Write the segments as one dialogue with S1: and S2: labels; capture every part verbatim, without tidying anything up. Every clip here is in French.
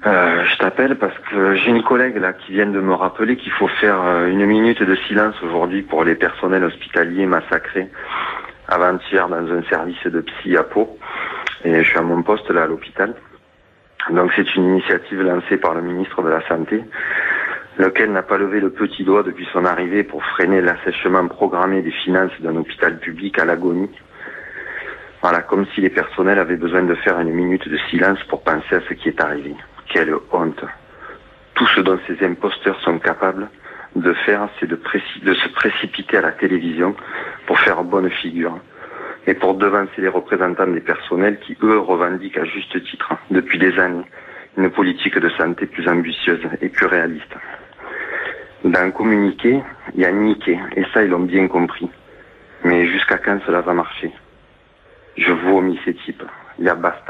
S1: Euh, je t'appelle parce que j'ai une collègue là qui vient de me rappeler qu'il faut faire euh, une minute de silence aujourd'hui pour les personnels hospitaliers massacrés avant-hier dans un service de psy à Pau. Et je suis à mon poste là à l'hôpital. Donc c'est une initiative lancée par le ministre de la Santé, lequel n'a pas levé le petit doigt depuis son arrivée pour freiner l'assèchement programmé des finances d'un hôpital public à l'agonie. Voilà, comme si les personnels avaient besoin de faire une minute de silence pour penser à ce qui est arrivé. Quelle honte. Tout ce dont ces imposteurs sont capables de faire, c'est de, préci- de se précipiter à la télévision pour faire bonne figure et pour devancer les représentants des personnels qui, eux, revendiquent à juste titre, depuis des années, une politique de santé plus ambitieuse et plus réaliste. Dans communiquer, il y a niquer, et ça, ils l'ont bien compris. Mais jusqu'à quand cela va marcher? Je vomis ces types. Il y a basta.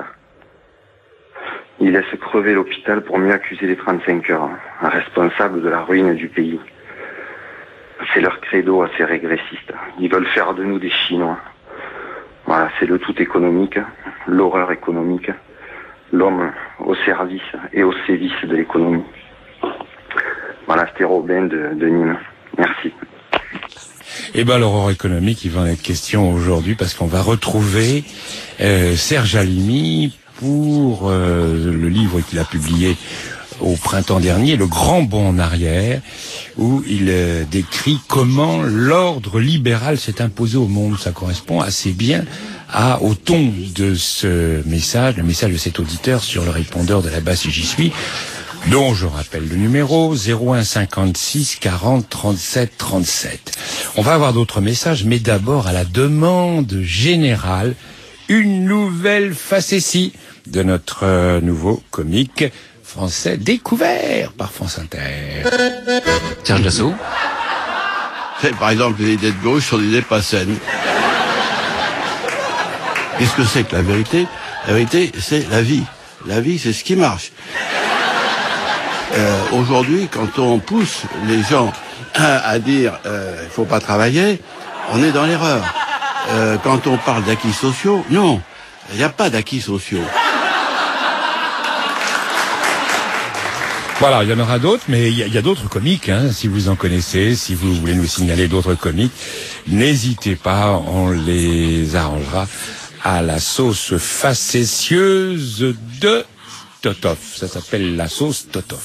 S1: Ils laissent crever l'hôpital pour mieux accuser les trente-cinq heures, responsables de la ruine du pays. C'est leur credo assez régressiste. Ils veulent faire de nous des Chinois. Voilà, c'est le tout économique, l'horreur économique, l'homme au service et au sévice de l'économie. Voilà, c'était Robin de, de Nîmes. Merci.
S2: Eh ben, l'horreur économique, il va en être question aujourd'hui parce qu'on va retrouver euh, Serge Halimi pour euh, le livre qu'il a publié au printemps dernier, Le Grand Bond en arrière, où il euh, décrit comment l'ordre libéral s'est imposé au monde. Ça correspond assez bien à, au ton de ce message, le message de cet auditeur sur le répondeur de la base si j'y suis, dont je rappelle le numéro zéro un cinquante-six quarante trente-sept trente-sept. On va avoir d'autres messages, mais d'abord à la demande générale, une nouvelle facétie de notre euh, nouveau comique français découvert par France Inter.
S3: Serge Dassault.
S4: Par exemple, les idées de gauche sont des idées pas saines. Qu'est-ce que c'est que la vérité? La vérité, c'est la vie. La vie, c'est ce qui marche. Euh, aujourd'hui, quand on pousse les gens à, à dire euh, il faut pas travailler, on est dans l'erreur. Euh, quand on parle d'acquis sociaux, non, il n'y a pas d'acquis sociaux.
S2: Voilà, il y en aura d'autres, mais il y a, y a d'autres comiques, hein, si vous en connaissez, si vous voulez nous signaler d'autres comiques, n'hésitez pas, on les arrangera à la sauce facétieuse de Totov. Ça s'appelle la sauce Totov.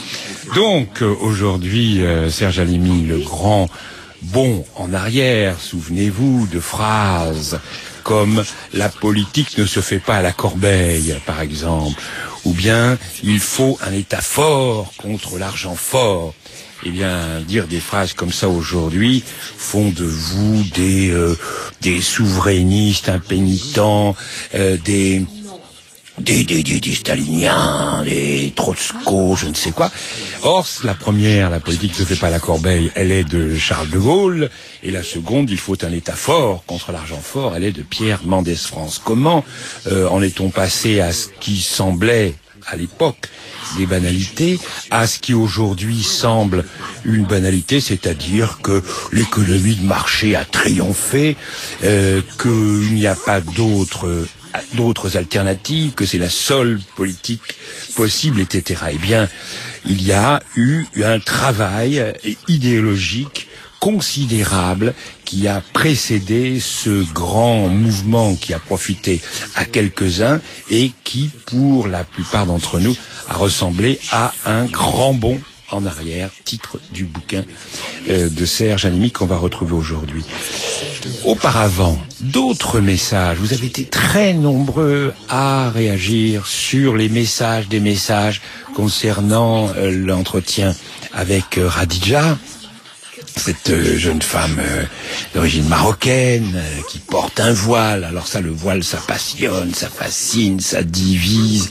S2: Donc, euh, aujourd'hui, euh, Serge Halimi, le grand bond en arrière, souvenez-vous de phrases comme « la politique ne se fait pas à la corbeille », par exemple, ou bien « il faut un État fort contre l'argent fort ». Eh bien, dire des phrases comme ça aujourd'hui font de vous des euh, des souverainistes impénitents, euh, des Des, des, des, des staliniens, des Trotsko, je ne sais quoi. Or, la première, la politique ne se fait pas à la corbeille, elle est de Charles de Gaulle, et la seconde, il faut un État fort contre l'argent fort, elle est de Pierre Mendès France. Comment euh, en est-on passé à ce qui semblait, à l'époque, des banalités, à ce qui aujourd'hui semble une banalité, c'est-à-dire que l'économie de marché a triomphé, euh, qu'il n'y a pas d'autres d'autres alternatives, que c'est la seule politique possible, et cetera. Eh bien, il y a eu un travail idéologique considérable qui a précédé ce grand mouvement qui a profité à quelques-uns et qui, pour la plupart d'entre nous, a ressemblé à un grand bond en arrière, titre du bouquin euh, de Serge Halimi qu'on va retrouver aujourd'hui. Auparavant, d'autres messages. Vous avez été très nombreux à réagir sur les messages des messages concernant euh, l'entretien avec euh, Radija, cette euh, jeune femme euh, d'origine marocaine euh, qui porte un voile. Alors ça, le voile, ça passionne, ça fascine, ça divise,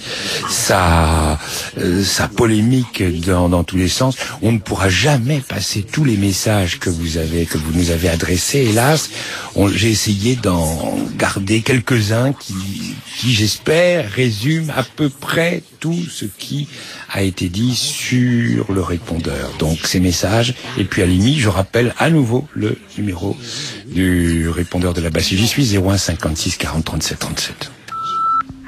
S2: ça, euh, ça polémique dans, dans tous les sens. On ne pourra jamais passer tous les messages que vous avez, que vous nous avez adressés. Hélas, on, j'ai essayé d'en garder quelques-uns qui, qui, j'espère, résument à peu près tout ce qui a été dit sur le répondeur. Donc ces messages, et puis Halimi, je rappelle à nouveau le numéro du répondeur de la base si j'y suis, zéro un cinquante-six quarante trente-sept trente-sept.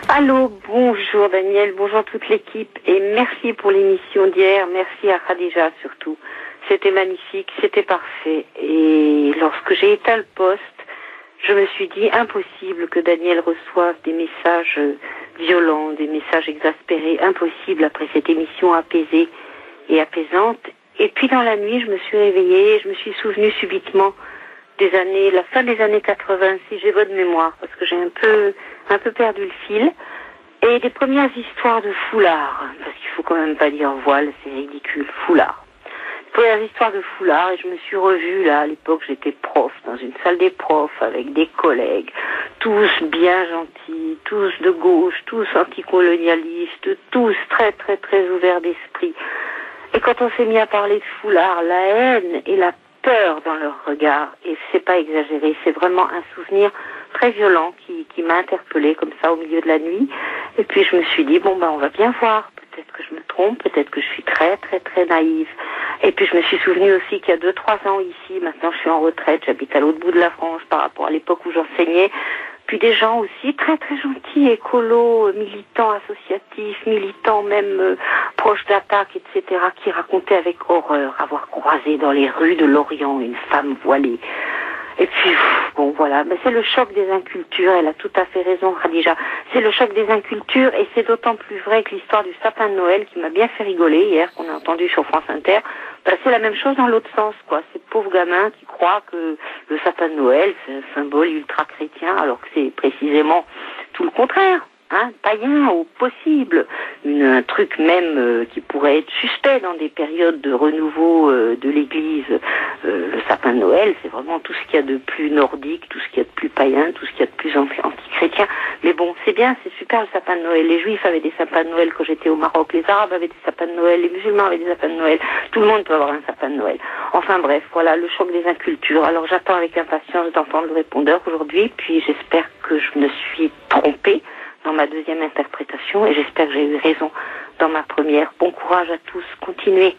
S5: Allô, bonjour Daniel, bonjour toute l'équipe et merci pour l'émission d'hier, merci à Khadija surtout. C'était magnifique, c'était parfait et lorsque j'ai éteint le poste, je me suis dit impossible que Daniel reçoive des messages violents, des messages exaspérés, impossible après cette émission apaisée et apaisante. Et puis dans la nuit, je me suis réveillée et je me suis souvenue subitement des années, la fin des années quatre-vingts, si j'ai bonne mémoire, parce que j'ai un peu, un peu perdu le fil, et des premières histoires de foulard, parce qu'il faut quand même pas dire voile, c'est ridicule, foulard. Les premières histoires de foulard, et je me suis revue, là, à l'époque, j'étais prof, dans une salle des profs, avec des collègues, tous bien gentils, tous de gauche, tous anticolonialistes, tous très, très, très ouverts d'esprit. Et quand on s'est mis à parler de foulard, la haine et la peur dans leur regard, et c'est pas exagéré, c'est vraiment un souvenir très violent qui, qui m'a interpellée comme ça au milieu de la nuit. Et puis je me suis dit, bon ben on va bien voir, peut-être que je me trompe, peut-être que je suis très très très naïve. Et puis je me suis souvenue aussi qu'il y a deux trois ans ici, maintenant je suis en retraite, j'habite à l'autre bout de la France par rapport à l'époque où j'enseignais, puis des gens aussi très très gentils, écolos, militants associatifs, militants même euh, proches d'attaques, et cetera, qui racontaient avec horreur avoir croisé dans les rues de Lorient une femme voilée. Et puis, bon voilà, mais c'est le choc des incultures, elle a tout à fait raison Khadija, c'est le choc des incultures et c'est d'autant plus vrai que l'histoire du sapin de Noël qui m'a bien fait rigoler hier, qu'on a entendu sur France Inter, bah, c'est la même chose dans l'autre sens, quoi. Ces pauvres gamins qui croient que le sapin de Noël, c'est un symbole ultra-chrétien, alors que c'est précisément tout le contraire. Hein, païen au possible, une, un truc même euh, qui pourrait être suspect dans des périodes de renouveau euh, de l'Église. Euh, le sapin de Noël, c'est vraiment tout ce qu'il y a de plus nordique, tout ce qu'il y a de plus païen, tout ce qu'il y a de plus anti-chrétien. Mais bon, c'est bien, c'est super le sapin de Noël. Les Juifs avaient des sapins de Noël quand j'étais au Maroc, les Arabes avaient des sapins de Noël, les musulmans avaient des sapins de Noël. Tout le monde peut avoir un sapin de Noël. Enfin bref, voilà, le choc des incultures. Alors j'attends avec impatience d'entendre le répondeur aujourd'hui, puis j'espère que je me suis trompée dans ma deuxième interprétation et j'espère que j'ai eu raison dans ma première. Bon courage à tous, continuez.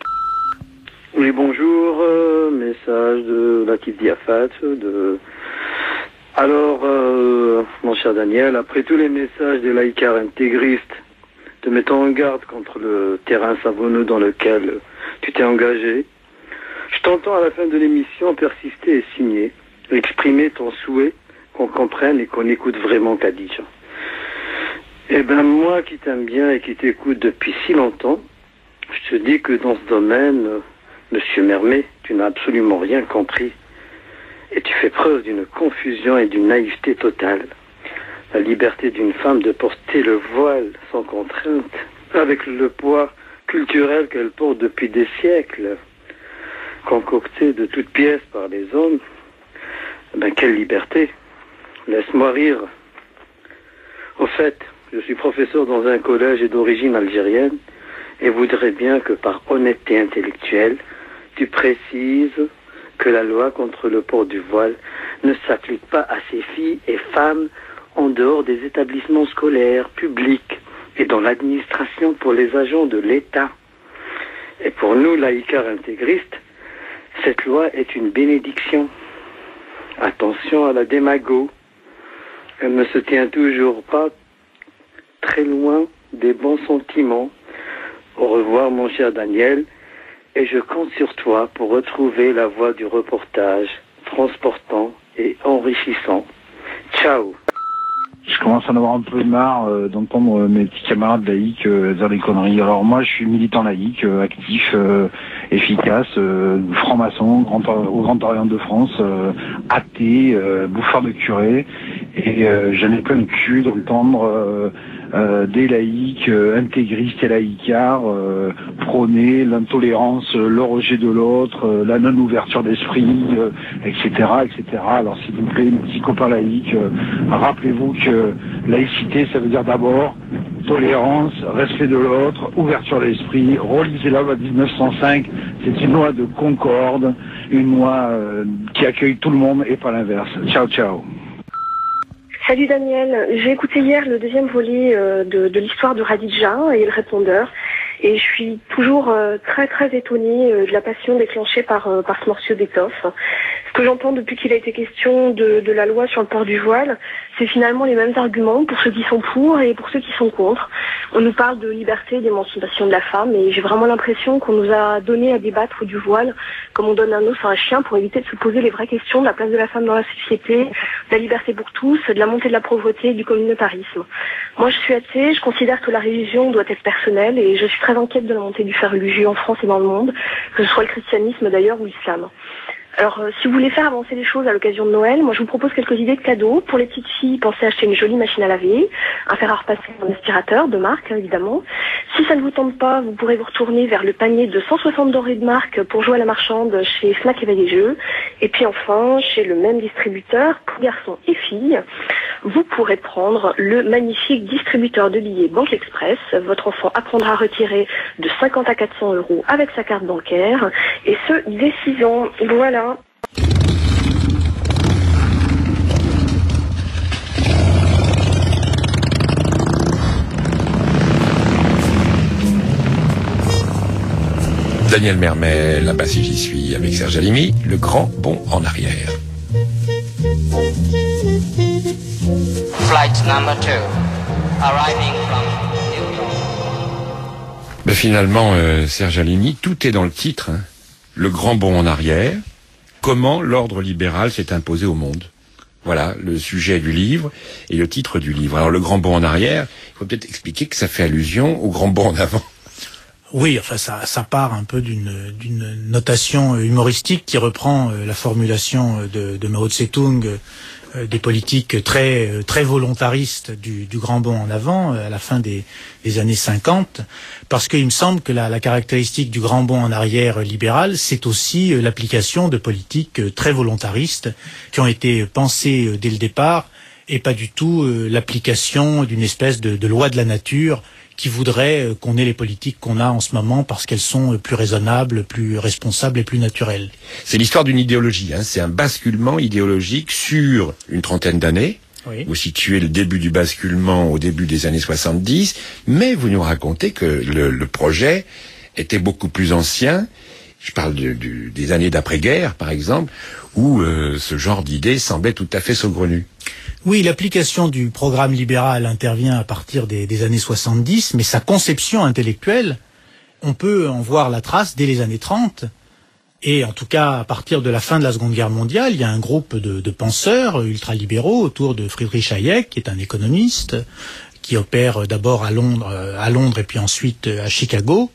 S6: Oui, bonjour, euh, message de Latif Diafat. De... Alors, euh, mon cher Daniel, après tous les messages des laïcards intégristes te mettant en garde contre le terrain savonneux dans lequel tu t'es engagé, je t'entends à la fin de l'émission persister et signer, exprimer ton souhait qu'on comprenne et qu'on écoute vraiment Khadija. Eh ben moi qui t'aime bien et qui t'écoute depuis si longtemps, je te dis que dans ce domaine, euh, Monsieur Mermet, tu n'as absolument rien compris. Et tu fais preuve d'une confusion et d'une naïveté totale. La liberté d'une femme de porter le voile sans contrainte, avec le poids culturel qu'elle porte depuis des siècles, concocté de toutes pièces par les hommes, eh ben quelle liberté. Laisse-moi rire. Au fait, je suis professeur dans un collège et d'origine algérienne et voudrais bien que par honnêteté intellectuelle, tu précises que la loi contre le port du voile ne s'applique pas à ces filles et femmes en dehors des établissements scolaires, publics et dans l'administration pour les agents de l'État. Et pour nous, laïcards intégristes, cette loi est une bénédiction. Attention à la démago. Elle ne se tient toujours pas très loin des bons sentiments. Au revoir mon cher Daniel, et je compte sur toi pour retrouver la voie du reportage transportant et enrichissant. Ciao.
S7: Je commence à en avoir un peu marre euh, d'entendre mes petits camarades laïcs euh, dire des conneries. Alors moi je suis militant laïque, euh, actif, euh, efficace, euh, franc-maçon, grand, au Grand Orient de France, euh, athée, euh, bouffeur de curé, et euh, j'en ai plein de cul d'entendre euh, euh, des laïcs euh, intégristes et laïcards euh, prôner l'intolérance, euh, le rejet de l'autre, euh, la non-ouverture d'esprit, euh, et cetera, et cetera. Alors s'il vous plaît, mes petits copains laïcs, euh, rappelez-vous que laïcité, ça veut dire d'abord tolérance, respect de l'autre, ouverture d'esprit. Relisez la loi de dix-neuf cent cinq, c'est une loi de concorde, une loi euh, qui accueille tout le monde et pas l'inverse. Ciao, ciao.
S8: Salut Daniel, j'ai écouté hier le deuxième volet euh, de, de l'histoire de Khadija et le répondeur, et je suis toujours euh, très très étonnée euh, de la passion déclenchée par, euh, par ce morceau d'étoffe. que j'entends depuis qu'il a été question de, de la loi sur le port du voile, c'est finalement les mêmes arguments pour ceux qui sont pour et pour ceux qui sont contre. On nous parle de liberté, d'émancipation de la femme, et j'ai vraiment l'impression qu'on nous a donné à débattre du voile comme on donne un os à un chien pour éviter de se poser les vraies questions de la place de la femme dans la société, de la liberté pour tous, de la montée de la pauvreté, du communautarisme. Moi, je suis athée, je considère que la religion doit être personnelle, et je suis très inquiète de la montée du fait religieux en France et dans le monde, que ce soit le christianisme d'ailleurs ou l'islam. Alors, euh, si vous voulez faire avancer les choses à l'occasion de Noël, moi je vous propose quelques idées de cadeaux. Pour les petites filles, pensez à acheter une jolie machine à laver, un fer à repasser, un aspirateur de marque, hein, évidemment. Si ça ne vous tente pas, vous pourrez vous retourner vers le panier de cent soixante denrées de marque pour jouer à la marchande chez Fnac et Vallée Jeux. Et puis enfin, chez le même distributeur, pour garçons et filles, vous pourrez prendre le magnifique distributeur de billets Banque Express. Votre enfant apprendra à retirer de cinquante à quatre cents euros avec sa carte bancaire, et ce, dès six ans. Voilà.
S2: Daniel Mermet, là-bas si j'y suis, avec Serge Halimi, le grand bond en arrière.
S9: Flight number two, arriving from New York.
S2: Ben finalement, euh, Serge Halimi, tout est dans le titre, hein. Le grand bond en arrière. Comment l'ordre libéral s'est imposé au monde. Voilà le sujet du livre et le titre du livre. Alors le grand bond en arrière, il faut peut-être expliquer que ça fait allusion au grand bond en avant.
S10: Oui, enfin ça, ça part un peu d'une, d'une notation humoristique qui reprend euh, la formulation de, de Mao Tse-tung, euh, des politiques très très volontaristes du, du grand bond en avant euh, à la fin des, des années cinquante, parce qu'il me semble que la, la caractéristique du grand bond en arrière libéral, c'est aussi euh, l'application de politiques euh, très volontaristes qui ont été pensées euh, dès le départ, et pas du tout euh, l'application d'une espèce de, de loi de la nature qui voudrait qu'on ait les politiques qu'on a en ce moment parce qu'elles sont plus raisonnables, plus responsables et plus naturelles.
S2: C'est l'histoire d'une idéologie, hein. C'est un basculement idéologique sur une trentaine d'années. Oui. Vous situez le début du basculement au début des années soixante-dix, mais vous nous racontez que le, le projet était beaucoup plus ancien. Je parle de, de, des années d'après-guerre, par exemple, où euh, ce genre d'idée semblait tout à fait saugrenue.
S10: Oui, l'application du programme libéral intervient à partir des, des années soixante-dix, mais sa conception intellectuelle, on peut en voir la trace dès les années trente. Et en tout cas, à partir de la fin de la Seconde Guerre mondiale, il y a un groupe de, de penseurs ultralibéraux autour de Friedrich Hayek, qui est un économiste, qui opère d'abord à Londres, à Londres et puis ensuite à Chicago,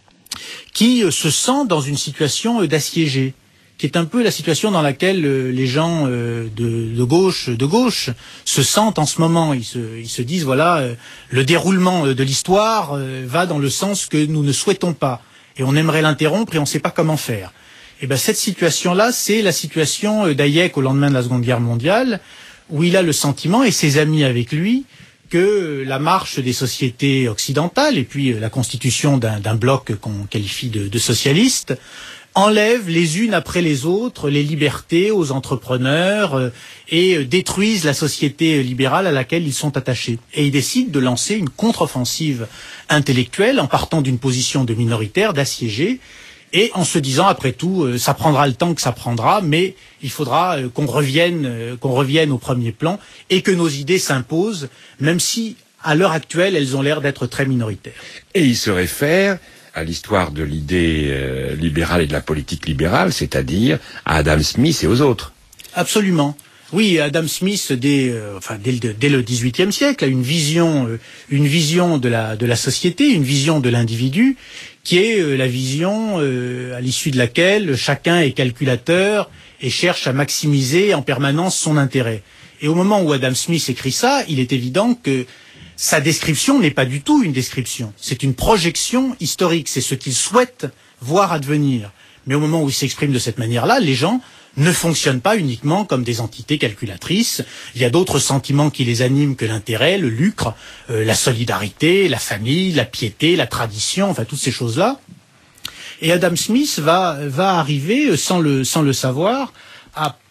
S10: qui se sent dans une situation d'assiégé, qui est un peu la situation dans laquelle euh, les gens euh, de, de gauche de gauche se sentent en ce moment. Ils se, ils se disent, voilà, euh, le déroulement de l'histoire euh, va dans le sens que nous ne souhaitons pas. Et on aimerait l'interrompre et on ne sait pas comment faire. Et ben cette situation-là, c'est la situation d'Hayek au lendemain de la Seconde Guerre mondiale, où il a le sentiment, et ses amis avec lui, que la marche des sociétés occidentales, et puis la constitution d'un, d'un bloc qu'on qualifie de, de socialiste, enlèvent les unes après les autres les libertés aux entrepreneurs euh, et détruisent la société libérale à laquelle ils sont attachés. Et ils décident de lancer une contre-offensive intellectuelle en partant d'une position de minoritaire, d'assiégé, et en se disant, après tout, euh, ça prendra le temps que ça prendra, mais il faudra euh, qu'on revienne, euh, qu'on revienne au premier plan et que nos idées s'imposent, même si, à l'heure actuelle, elles ont l'air d'être très minoritaires.
S2: Et il se réfère à l'histoire de l'idée euh, libérale et de la politique libérale, c'est-à-dire à Adam Smith et aux autres.
S10: Absolument. Oui, Adam Smith, dès, euh, enfin, dès, le, dès le dix-huitième siècle, a une vision, euh, une vision de la, de la société, une vision de l'individu, qui est euh, la vision euh, à l'issue de laquelle chacun est calculateur et cherche à maximiser en permanence son intérêt. Et au moment où Adam Smith écrit ça, il est évident que sa description n'est pas du tout une description. C'est une projection historique. C'est ce qu'il souhaite voir advenir. Mais au moment où il s'exprime de cette manière-là, les gens ne fonctionnent pas uniquement comme des entités calculatrices. Il y a d'autres sentiments qui les animent que l'intérêt, le lucre, euh, la solidarité, la famille, la piété, la tradition, enfin toutes ces choses-là. Et Adam Smith va, va arriver, sans le, sans le savoir, à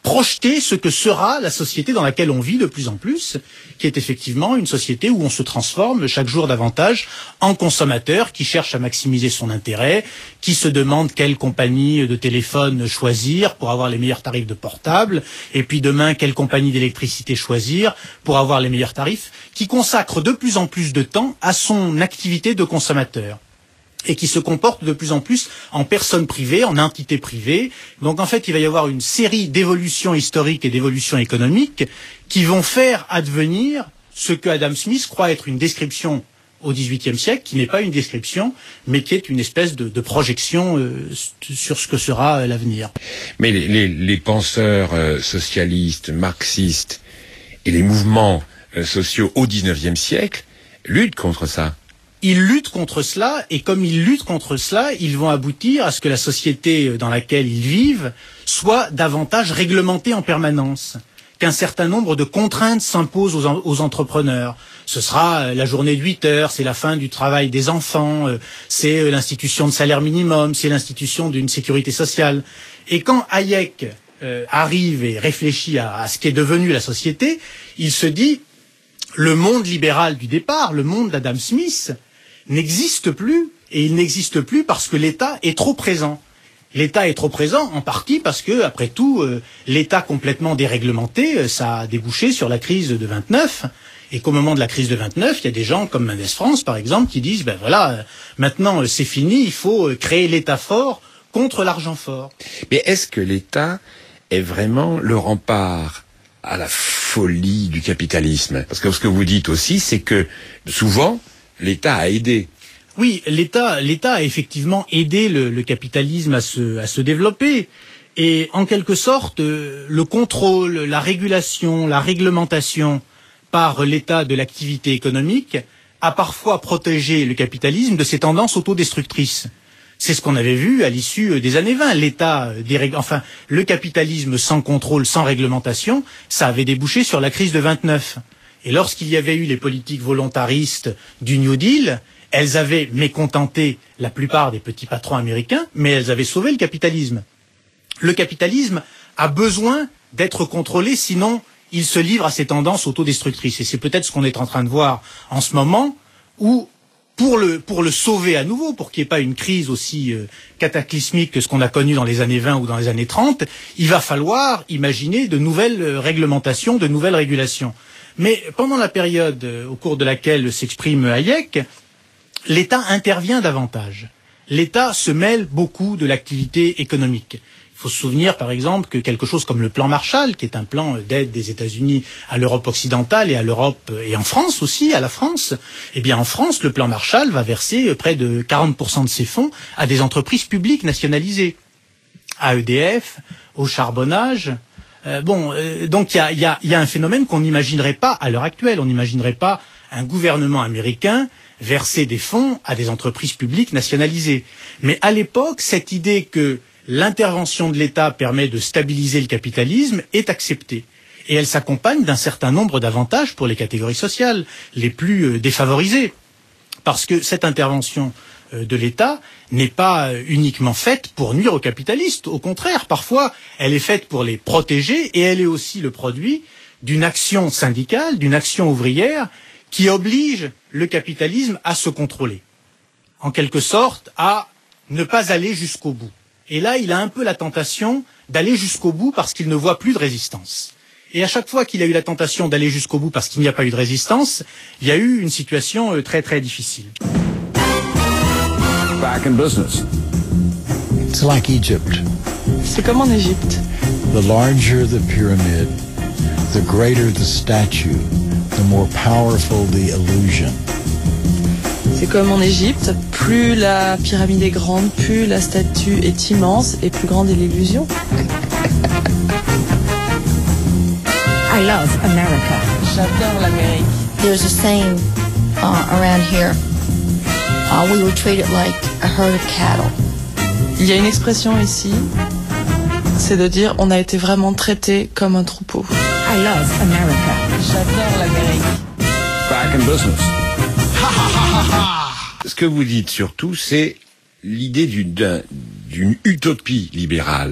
S10: projeter ce que sera la société dans laquelle on vit de plus en plus, qui est effectivement une société où on se transforme chaque jour davantage en consommateur qui cherche à maximiser son intérêt, qui se demande quelle compagnie de téléphone choisir pour avoir les meilleurs tarifs de portable, et puis demain quelle compagnie d'électricité choisir pour avoir les meilleurs tarifs, qui consacre de plus en plus de temps à son activité de consommateur, et qui se comporte de plus en plus en personne privée, en entité privée. Donc en fait, il va y avoir une série d'évolutions historiques et d'évolutions économiques qui vont faire advenir ce que Adam Smith croit être une description au dix-huitième siècle, qui n'est pas une description, mais qui est une espèce de, de projection euh, sur ce que sera euh, l'avenir.
S2: Mais les, les, les penseurs euh, socialistes, marxistes et les mouvements euh, sociaux au dix-neuvième siècle luttent contre ça.
S10: Ils luttent contre cela, et comme ils luttent contre cela, ils vont aboutir à ce que la société dans laquelle ils vivent soit davantage réglementée en permanence, qu'un certain nombre de contraintes s'imposent aux, en, aux entrepreneurs. Ce sera la journée de huit heures, c'est la fin du travail des enfants, c'est l'institution de salaire minimum, c'est l'institution d'une sécurité sociale. Et quand Hayek euh, arrive et réfléchit à, à ce qu'est devenu la société, il se dit, le monde libéral du départ, le monde d'Adam Smith, n'existe plus, et il n'existe plus parce que l'État est trop présent. L'État est trop présent en partie parce que, après tout, euh, l'État complètement déréglementé, euh, ça a débouché sur la crise de vingt-neuf, et qu'au moment de la crise de vingt-neuf, il y a des gens comme Mendes France, par exemple, qui disent, ben voilà, euh, maintenant euh, c'est fini, il faut euh, créer l'État fort contre l'argent fort.
S2: Mais est-ce que l'État est vraiment le rempart à la folie du capitalisme? Parce que ce que vous dites aussi, c'est que souvent, l'État a aidé.
S10: Oui, l'État, l'État a effectivement aidé le, le capitalisme à se, à se développer. Et en quelque sorte, le contrôle, la régulation, la réglementation par l'État de l'activité économique a parfois protégé le capitalisme de ses tendances autodestructrices. C'est ce qu'on avait vu à l'issue des années vingt. L'État, dérég... enfin, le capitalisme sans contrôle, sans réglementation, ça avait débouché sur la crise de vingt-neuf. Et lorsqu'il y avait eu les politiques volontaristes du New Deal, elles avaient mécontenté la plupart des petits patrons américains, mais elles avaient sauvé le capitalisme. Le capitalisme a besoin d'être contrôlé, sinon il se livre à ses tendances autodestructrices. Et c'est peut-être ce qu'on est en train de voir en ce moment, où pour le, pour le sauver à nouveau, pour qu'il n'y ait pas une crise aussi euh, cataclysmique que ce qu'on a connu dans les années vingt ou dans les années trente, il va falloir imaginer de nouvelles euh, réglementations, de nouvelles régulations. Mais pendant la période euh, au cours de laquelle s'exprime Hayek, l'État intervient davantage. L'État se mêle beaucoup de l'activité économique. Il faut se souvenir, par exemple, que quelque chose comme le plan Marshall, qui est un plan d'aide des États-Unis à l'Europe occidentale et à l'Europe, et en France aussi, à la France, eh bien, en France, le plan Marshall va verser près de quarante pour cent de ses fonds à des entreprises publiques nationalisées. À E D F, au charbonnage. Euh, bon, euh, donc il y a, y, a, y a un phénomène qu'on n'imaginerait pas à l'heure actuelle. On n'imaginerait pas un gouvernement américain verser des fonds à des entreprises publiques nationalisées. Mais à l'époque, cette idée que l'intervention de l'État permet de stabiliser le capitalisme est acceptée. Et elle s'accompagne d'un certain nombre d'avantages pour les catégories sociales les plus euh, défavorisées. Parce que cette intervention euh, de l'État n'est pas euh, uniquement faite pour nuire aux capitalistes. Au contraire, parfois, elle est faite pour les protéger, et elle est aussi le produit d'une action syndicale, d'une action ouvrière qui oblige le capitalisme à se contrôler. En quelque sorte, à ne pas aller jusqu'au bout. Et là, il a un peu la tentation d'aller jusqu'au bout parce qu'il ne voit plus de résistance. Et à chaque fois qu'il a eu la tentation d'aller jusqu'au bout parce qu'il n'y a pas eu de résistance, il y a eu une situation très très difficile.
S11: Back in business.
S12: It's like Egypt.
S13: C'est comme en Égypte.
S12: The larger the pyramid, the greater the statue, the more powerful the illusion.
S13: C'est comme en Égypte, plus la pyramide est grande, plus la statue est immense et plus grande est l'illusion.
S14: I love America.
S13: J'adore l'Amérique.
S14: There's a saying uh, around here, uh, we were treated like a herd of cattle.
S13: Il y a une expression ici, c'est de dire on a été vraiment traité comme un troupeau.
S14: I love America.
S13: J'adore l'Amérique.
S11: Back in business.
S2: Ce que vous dites surtout, c'est l'idée d'une, d'une utopie libérale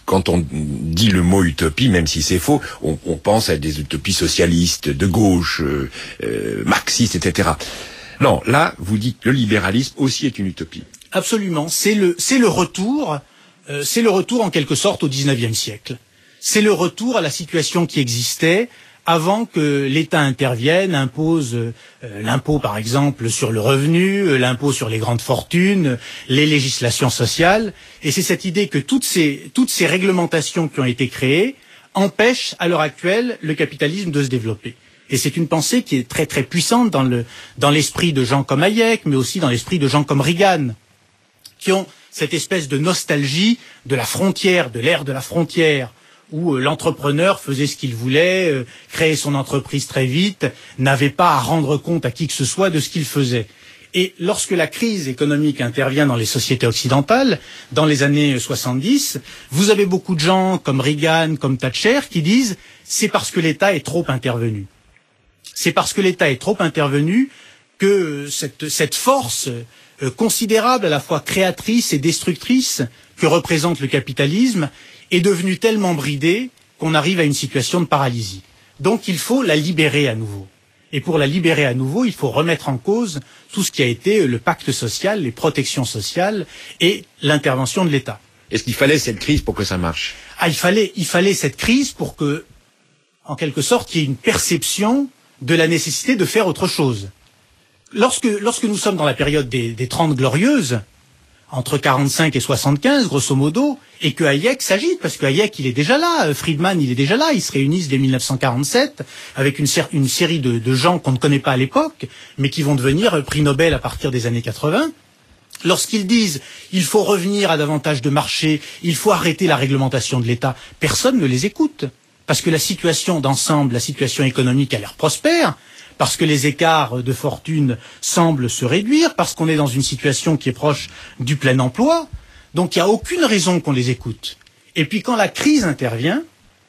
S2: quand on dit le mot utopie, même si c'est faux, on, on pense à des utopies socialistes, de gauche, euh, euh, marxistes, et cetera. Non, là, vous dites que le libéralisme aussi est une utopie.
S10: Absolument. C'est le, c'est le retour, euh, c'est le retour en quelque sorte au dix-neuvième siècle. C'est le retour à la situation qui existait avant que l'État intervienne, impose euh, l'impôt par exemple sur le revenu, euh, l'impôt sur les grandes fortunes, les législations sociales. Et c'est cette idée que toutes ces, toutes ces réglementations qui ont été créées empêchent à l'heure actuelle le capitalisme de se développer. Et c'est une pensée qui est très très puissante dans le, dans l'esprit de gens comme Hayek, mais aussi dans l'esprit de gens comme Reagan, qui ont cette espèce de nostalgie de la frontière, de l'ère de la frontière, où euh, l'entrepreneur faisait ce qu'il voulait, euh, créait son entreprise très vite, n'avait pas à rendre compte à qui que ce soit de ce qu'il faisait. Et lorsque la crise économique intervient dans les sociétés occidentales, dans les années soixante-dix, vous avez beaucoup de gens comme Reagan, comme Thatcher, qui disent « c'est parce que l'État est trop intervenu ». C'est parce que l'État est trop intervenu que cette, cette force euh, considérable, à la fois créatrice et destructrice, que représente le capitalisme, est devenue tellement bridée qu'on arrive à une situation de paralysie. Donc il faut la libérer à nouveau. Et pour la libérer à nouveau, il faut remettre en cause tout ce qui a été le pacte social, les protections sociales et l'intervention de l'État.
S2: Est-ce qu'il fallait cette crise pour que ça marche?
S10: Ah, il fallait, il fallait cette crise pour que, en quelque sorte, il y ait une perception de la nécessité de faire autre chose. Lorsque, lorsque nous sommes dans la période des, des Trente Glorieuses, entre quarante-cinq et soixante-quinze, grosso modo, et que Hayek s'agite, parce que Hayek, il est déjà là, Friedman, il est déjà là, ils se réunissent dès mille neuf cent quarante-sept, avec une, une série de, de gens qu'on ne connaît pas à l'époque, mais qui vont devenir prix Nobel à partir des années quatre-vingts. Lorsqu'ils disent « il faut revenir à davantage de marché, il faut arrêter la réglementation de l'État », personne ne les écoute. Parce que la situation d'ensemble, la situation économique a l'air prospère, parce que les écarts de fortune semblent se réduire, parce qu'on est dans une situation qui est proche du plein emploi. Donc il n'y a aucune raison qu'on les écoute. Et puis quand la crise intervient,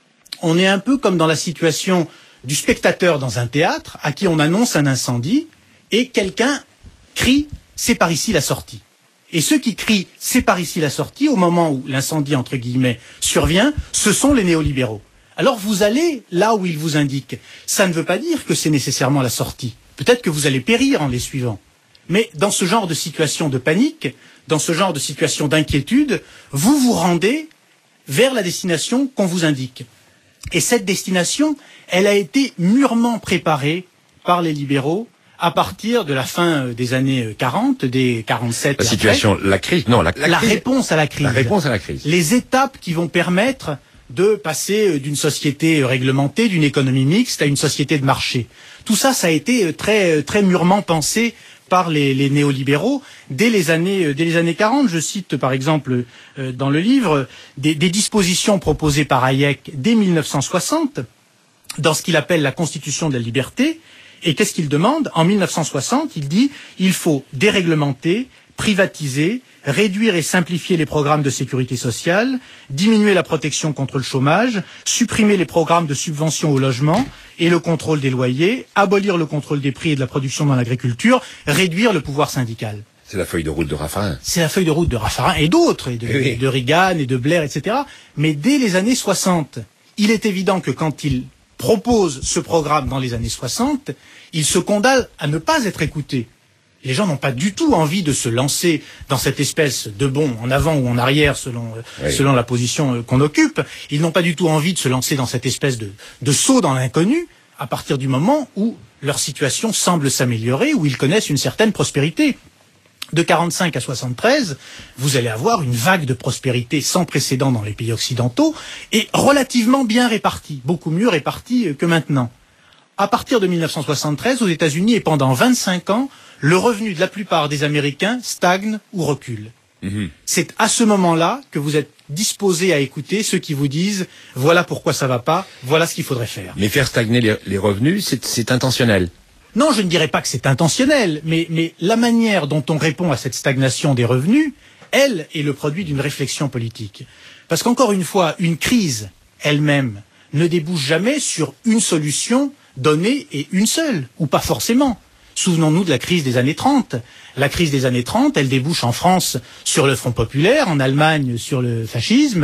S10: on est un peu comme dans la situation du spectateur dans un théâtre, à qui on annonce un incendie, et quelqu'un crie « c'est par ici la sortie ». Et ceux qui crient « c'est par ici la sortie », au moment où l'incendie, entre guillemets, survient, ce sont les néolibéraux. Alors vous allez là où il vous indique. Ça ne veut pas dire que c'est nécessairement la sortie. Peut-être que vous allez périr en les suivant. Mais dans ce genre de situation de panique, dans ce genre de situation d'inquiétude, vous vous rendez vers la destination qu'on vous indique. Et cette destination, elle a été mûrement préparée par les libéraux à partir de la fin des années quarante, des quarante-sept.
S2: La situation,
S10: après,
S2: la crise, non, la, la,
S10: la
S2: crise,
S10: réponse à la crise.
S2: La réponse à la crise.
S10: Les étapes qui vont permettre de passer d'une société réglementée, d'une économie mixte, à une société de marché. Tout ça, ça a été très, très mûrement pensé par les, les néolibéraux dès les années, dès les années quarante. Je cite par exemple euh, dans le livre des, des dispositions proposées par Hayek dès mille neuf cent soixante dans ce qu'il appelle la Constitution de la liberté. Et qu'est-ce qu'il demande? En mille neuf cent soixante, il dit il faut déréglementer, privatiser, réduire et simplifier les programmes de sécurité sociale, diminuer la protection contre le chômage, supprimer les programmes de subvention au logement et le contrôle des loyers, abolir le contrôle des prix et de la production dans l'agriculture, réduire le pouvoir syndical.
S2: C'est la feuille de route de Raffarin.
S10: C'est la feuille de route de Raffarin et d'autres, et de, oui. de Reagan et de Blair, et cetera. Mais dès les années soixante, il est évident que quand il propose ce programme dans les années soixante, il se condamne à ne pas être écouté. Les gens n'ont pas du tout envie de se lancer dans cette espèce de bond en avant ou en arrière selon, oui. selon la position qu'on occupe. Ils n'ont pas du tout envie de se lancer dans cette espèce de, de saut dans l'inconnu à partir du moment où leur situation semble s'améliorer, où ils connaissent une certaine prospérité. De quarante-cinq à soixante-treize, vous allez avoir une vague de prospérité sans précédent dans les pays occidentaux et relativement bien répartie, beaucoup mieux répartie que maintenant. À partir de mille neuf cent soixante-treize, aux États-Unis et pendant vingt-cinq ans, le revenu de la plupart des Américains stagne ou recule. Mmh. C'est à ce moment-là que vous êtes disposé à écouter ceux qui vous disent « voilà pourquoi ça va pas, voilà ce qu'il faudrait faire ».
S2: Mais faire stagner les, les revenus, c'est, c'est intentionnel.
S10: Non, je ne dirais pas que c'est intentionnel, mais, mais la manière dont on répond à cette stagnation des revenus, elle, est le produit d'une réflexion politique. Parce qu'encore une fois, une crise elle-même ne débouche jamais sur une solution donnée et une seule, ou pas forcément. Souvenons-nous de la crise des années trente. La crise des années trente, elle débouche en France sur le Front populaire, en Allemagne sur le fascisme,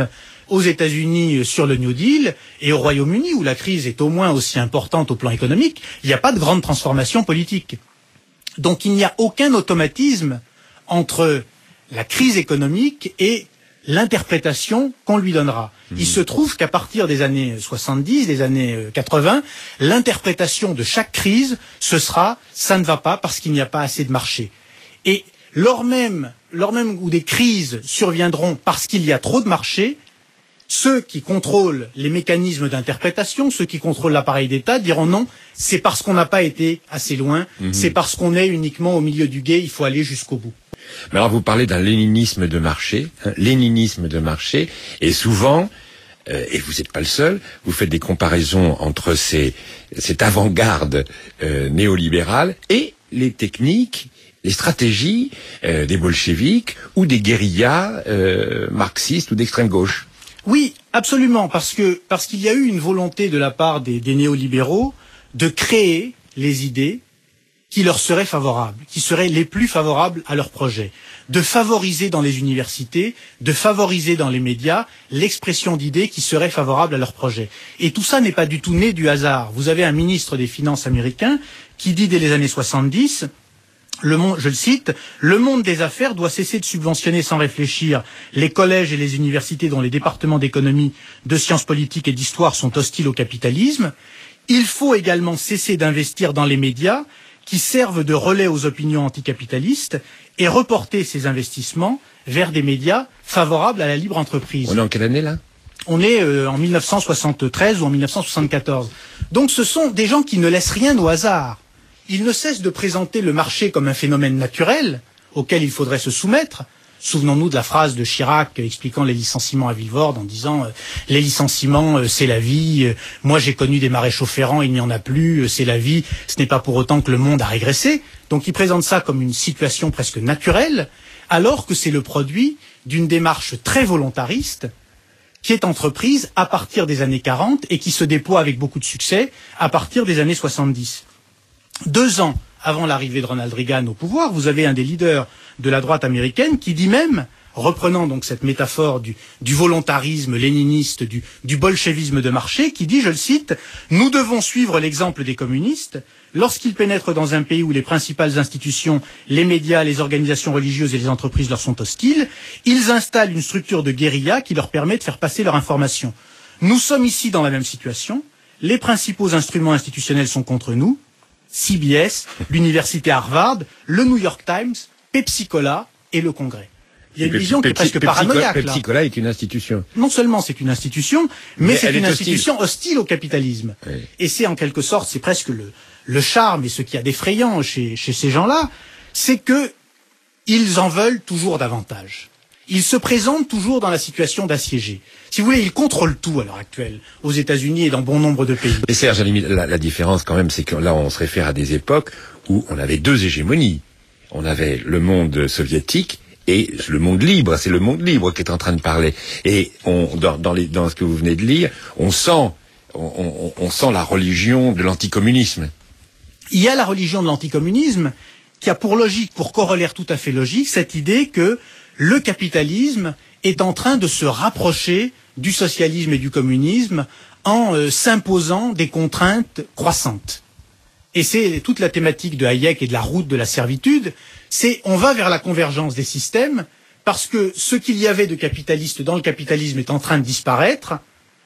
S10: aux États-Unis sur le New Deal et au Royaume-Uni où la crise est au moins aussi importante au plan économique, il n'y a pas de grande transformation politique. Donc il n'y a aucun automatisme entre la crise économique et l'interprétation qu'on lui donnera. Mmh. Il se trouve qu'à partir des années soixante-dix, des années quatre-vingts, l'interprétation de chaque crise, ce sera « ça ne va pas parce qu'il n'y a pas assez de marché ». Et lors même, lors même où des crises surviendront parce qu'il y a trop de marché, ceux qui contrôlent les mécanismes d'interprétation, ceux qui contrôlent l'appareil d'État diront non, c'est parce qu'on n'a pas été assez loin, mmh. c'est parce qu'on est uniquement au milieu du gué, il faut aller jusqu'au bout.
S2: Mais alors vous parlez d'un léninisme de marché, hein, léninisme de marché, et souvent, euh, et vous n'êtes pas le seul, vous faites des comparaisons entre ces, cette avant-garde euh, néolibérale et les techniques, les stratégies euh, des bolcheviks ou des guérillas euh, marxistes ou d'extrême gauche.
S10: Oui, absolument, parce que parce qu'il y a eu une volonté de la part des, des néolibéraux de créer les idées qui leur seraient favorables, qui seraient les plus favorables à leur projet, de favoriser dans les universités, de favoriser dans les médias l'expression d'idées qui seraient favorables à leur projet. Et tout ça n'est pas du tout né du hasard. Vous avez un ministre des Finances américain qui dit dès les années soixante-dix, le monde, je le cite, « Le monde des affaires doit cesser de subventionner sans réfléchir les collèges et les universités dont les départements d'économie, de sciences politiques et d'histoire sont hostiles au capitalisme. Il faut également cesser d'investir dans les médias qui servent de relais aux opinions anticapitalistes et reporter ces investissements vers des médias favorables à la libre entreprise. »
S2: On est en quelle année là ?
S10: On est euh, en mille neuf cent soixante-treize ou en mille neuf cent soixante-quatorze. Donc ce sont des gens qui ne laissent rien au hasard. Ils ne cessent de présenter le marché comme un phénomène naturel auquel il faudrait se soumettre. Souvenons-nous de la phrase de Chirac expliquant les licenciements à Villevorde en disant euh, « Les licenciements, euh, c'est la vie. Euh, moi, j'ai connu des maréchaux ferrants, il n'y en a plus. Euh, c'est la vie. Ce n'est pas pour autant que le monde a régressé. » Donc, il présente ça comme une situation presque naturelle, alors que c'est le produit d'une démarche très volontariste qui est entreprise à partir des années quarante et qui se déploie avec beaucoup de succès à partir des années soixante-dix. Deux ans avant l'arrivée de Ronald Reagan au pouvoir, vous avez un des leaders de la droite américaine qui dit même, reprenant donc cette métaphore du, du volontarisme léniniste, du, du bolchevisme de marché, qui dit, je le cite, « Nous devons suivre l'exemple des communistes. Lorsqu'ils pénètrent dans un pays où les principales institutions, les médias, les organisations religieuses et les entreprises leur sont hostiles, ils installent une structure de guérilla qui leur permet de faire passer leur information. Nous sommes ici dans la même situation. Les principaux instruments institutionnels sont contre nous. C B S, l'université Harvard, le New York Times, Pepsi-Cola et le Congrès. » Il y a une vision qui est presque paranoïaque.
S2: Pepsi-Cola est une institution.
S10: Non seulement c'est une institution, mais, mais c'est une institution hostile. hostile au capitalisme. Oui. Et c'est en quelque sorte, c'est presque le, le charme et ce qu'il y a d'effrayant chez, chez ces gens-là, c'est que ils en veulent toujours davantage. Ils se présentent toujours dans la situation d'assiégés. Si vous voulez, ils contrôlent tout à l'heure actuelle, aux États-Unis et dans bon nombre de pays.
S2: Mais Serge, la, la différence quand même, c'est que là, on se réfère à des époques où on avait deux hégémonies. On avait le monde soviétique et le monde libre. C'est le monde libre qui est en train de parler. Et on, dans, dans, les, dans ce que vous venez de lire, on sent, on, on, on sent la religion de l'anticommunisme.
S10: Il y a la religion de l'anticommunisme qui a pour logique, pour corollaire tout à fait logique, cette idée que le capitalisme est en train de se rapprocher du socialisme et du communisme en euh, s'imposant des contraintes croissantes. Et c'est toute la thématique de Hayek et de la route de la servitude, c'est on va vers la convergence des systèmes parce que ce qu'il y avait de capitaliste dans le capitalisme est en train de disparaître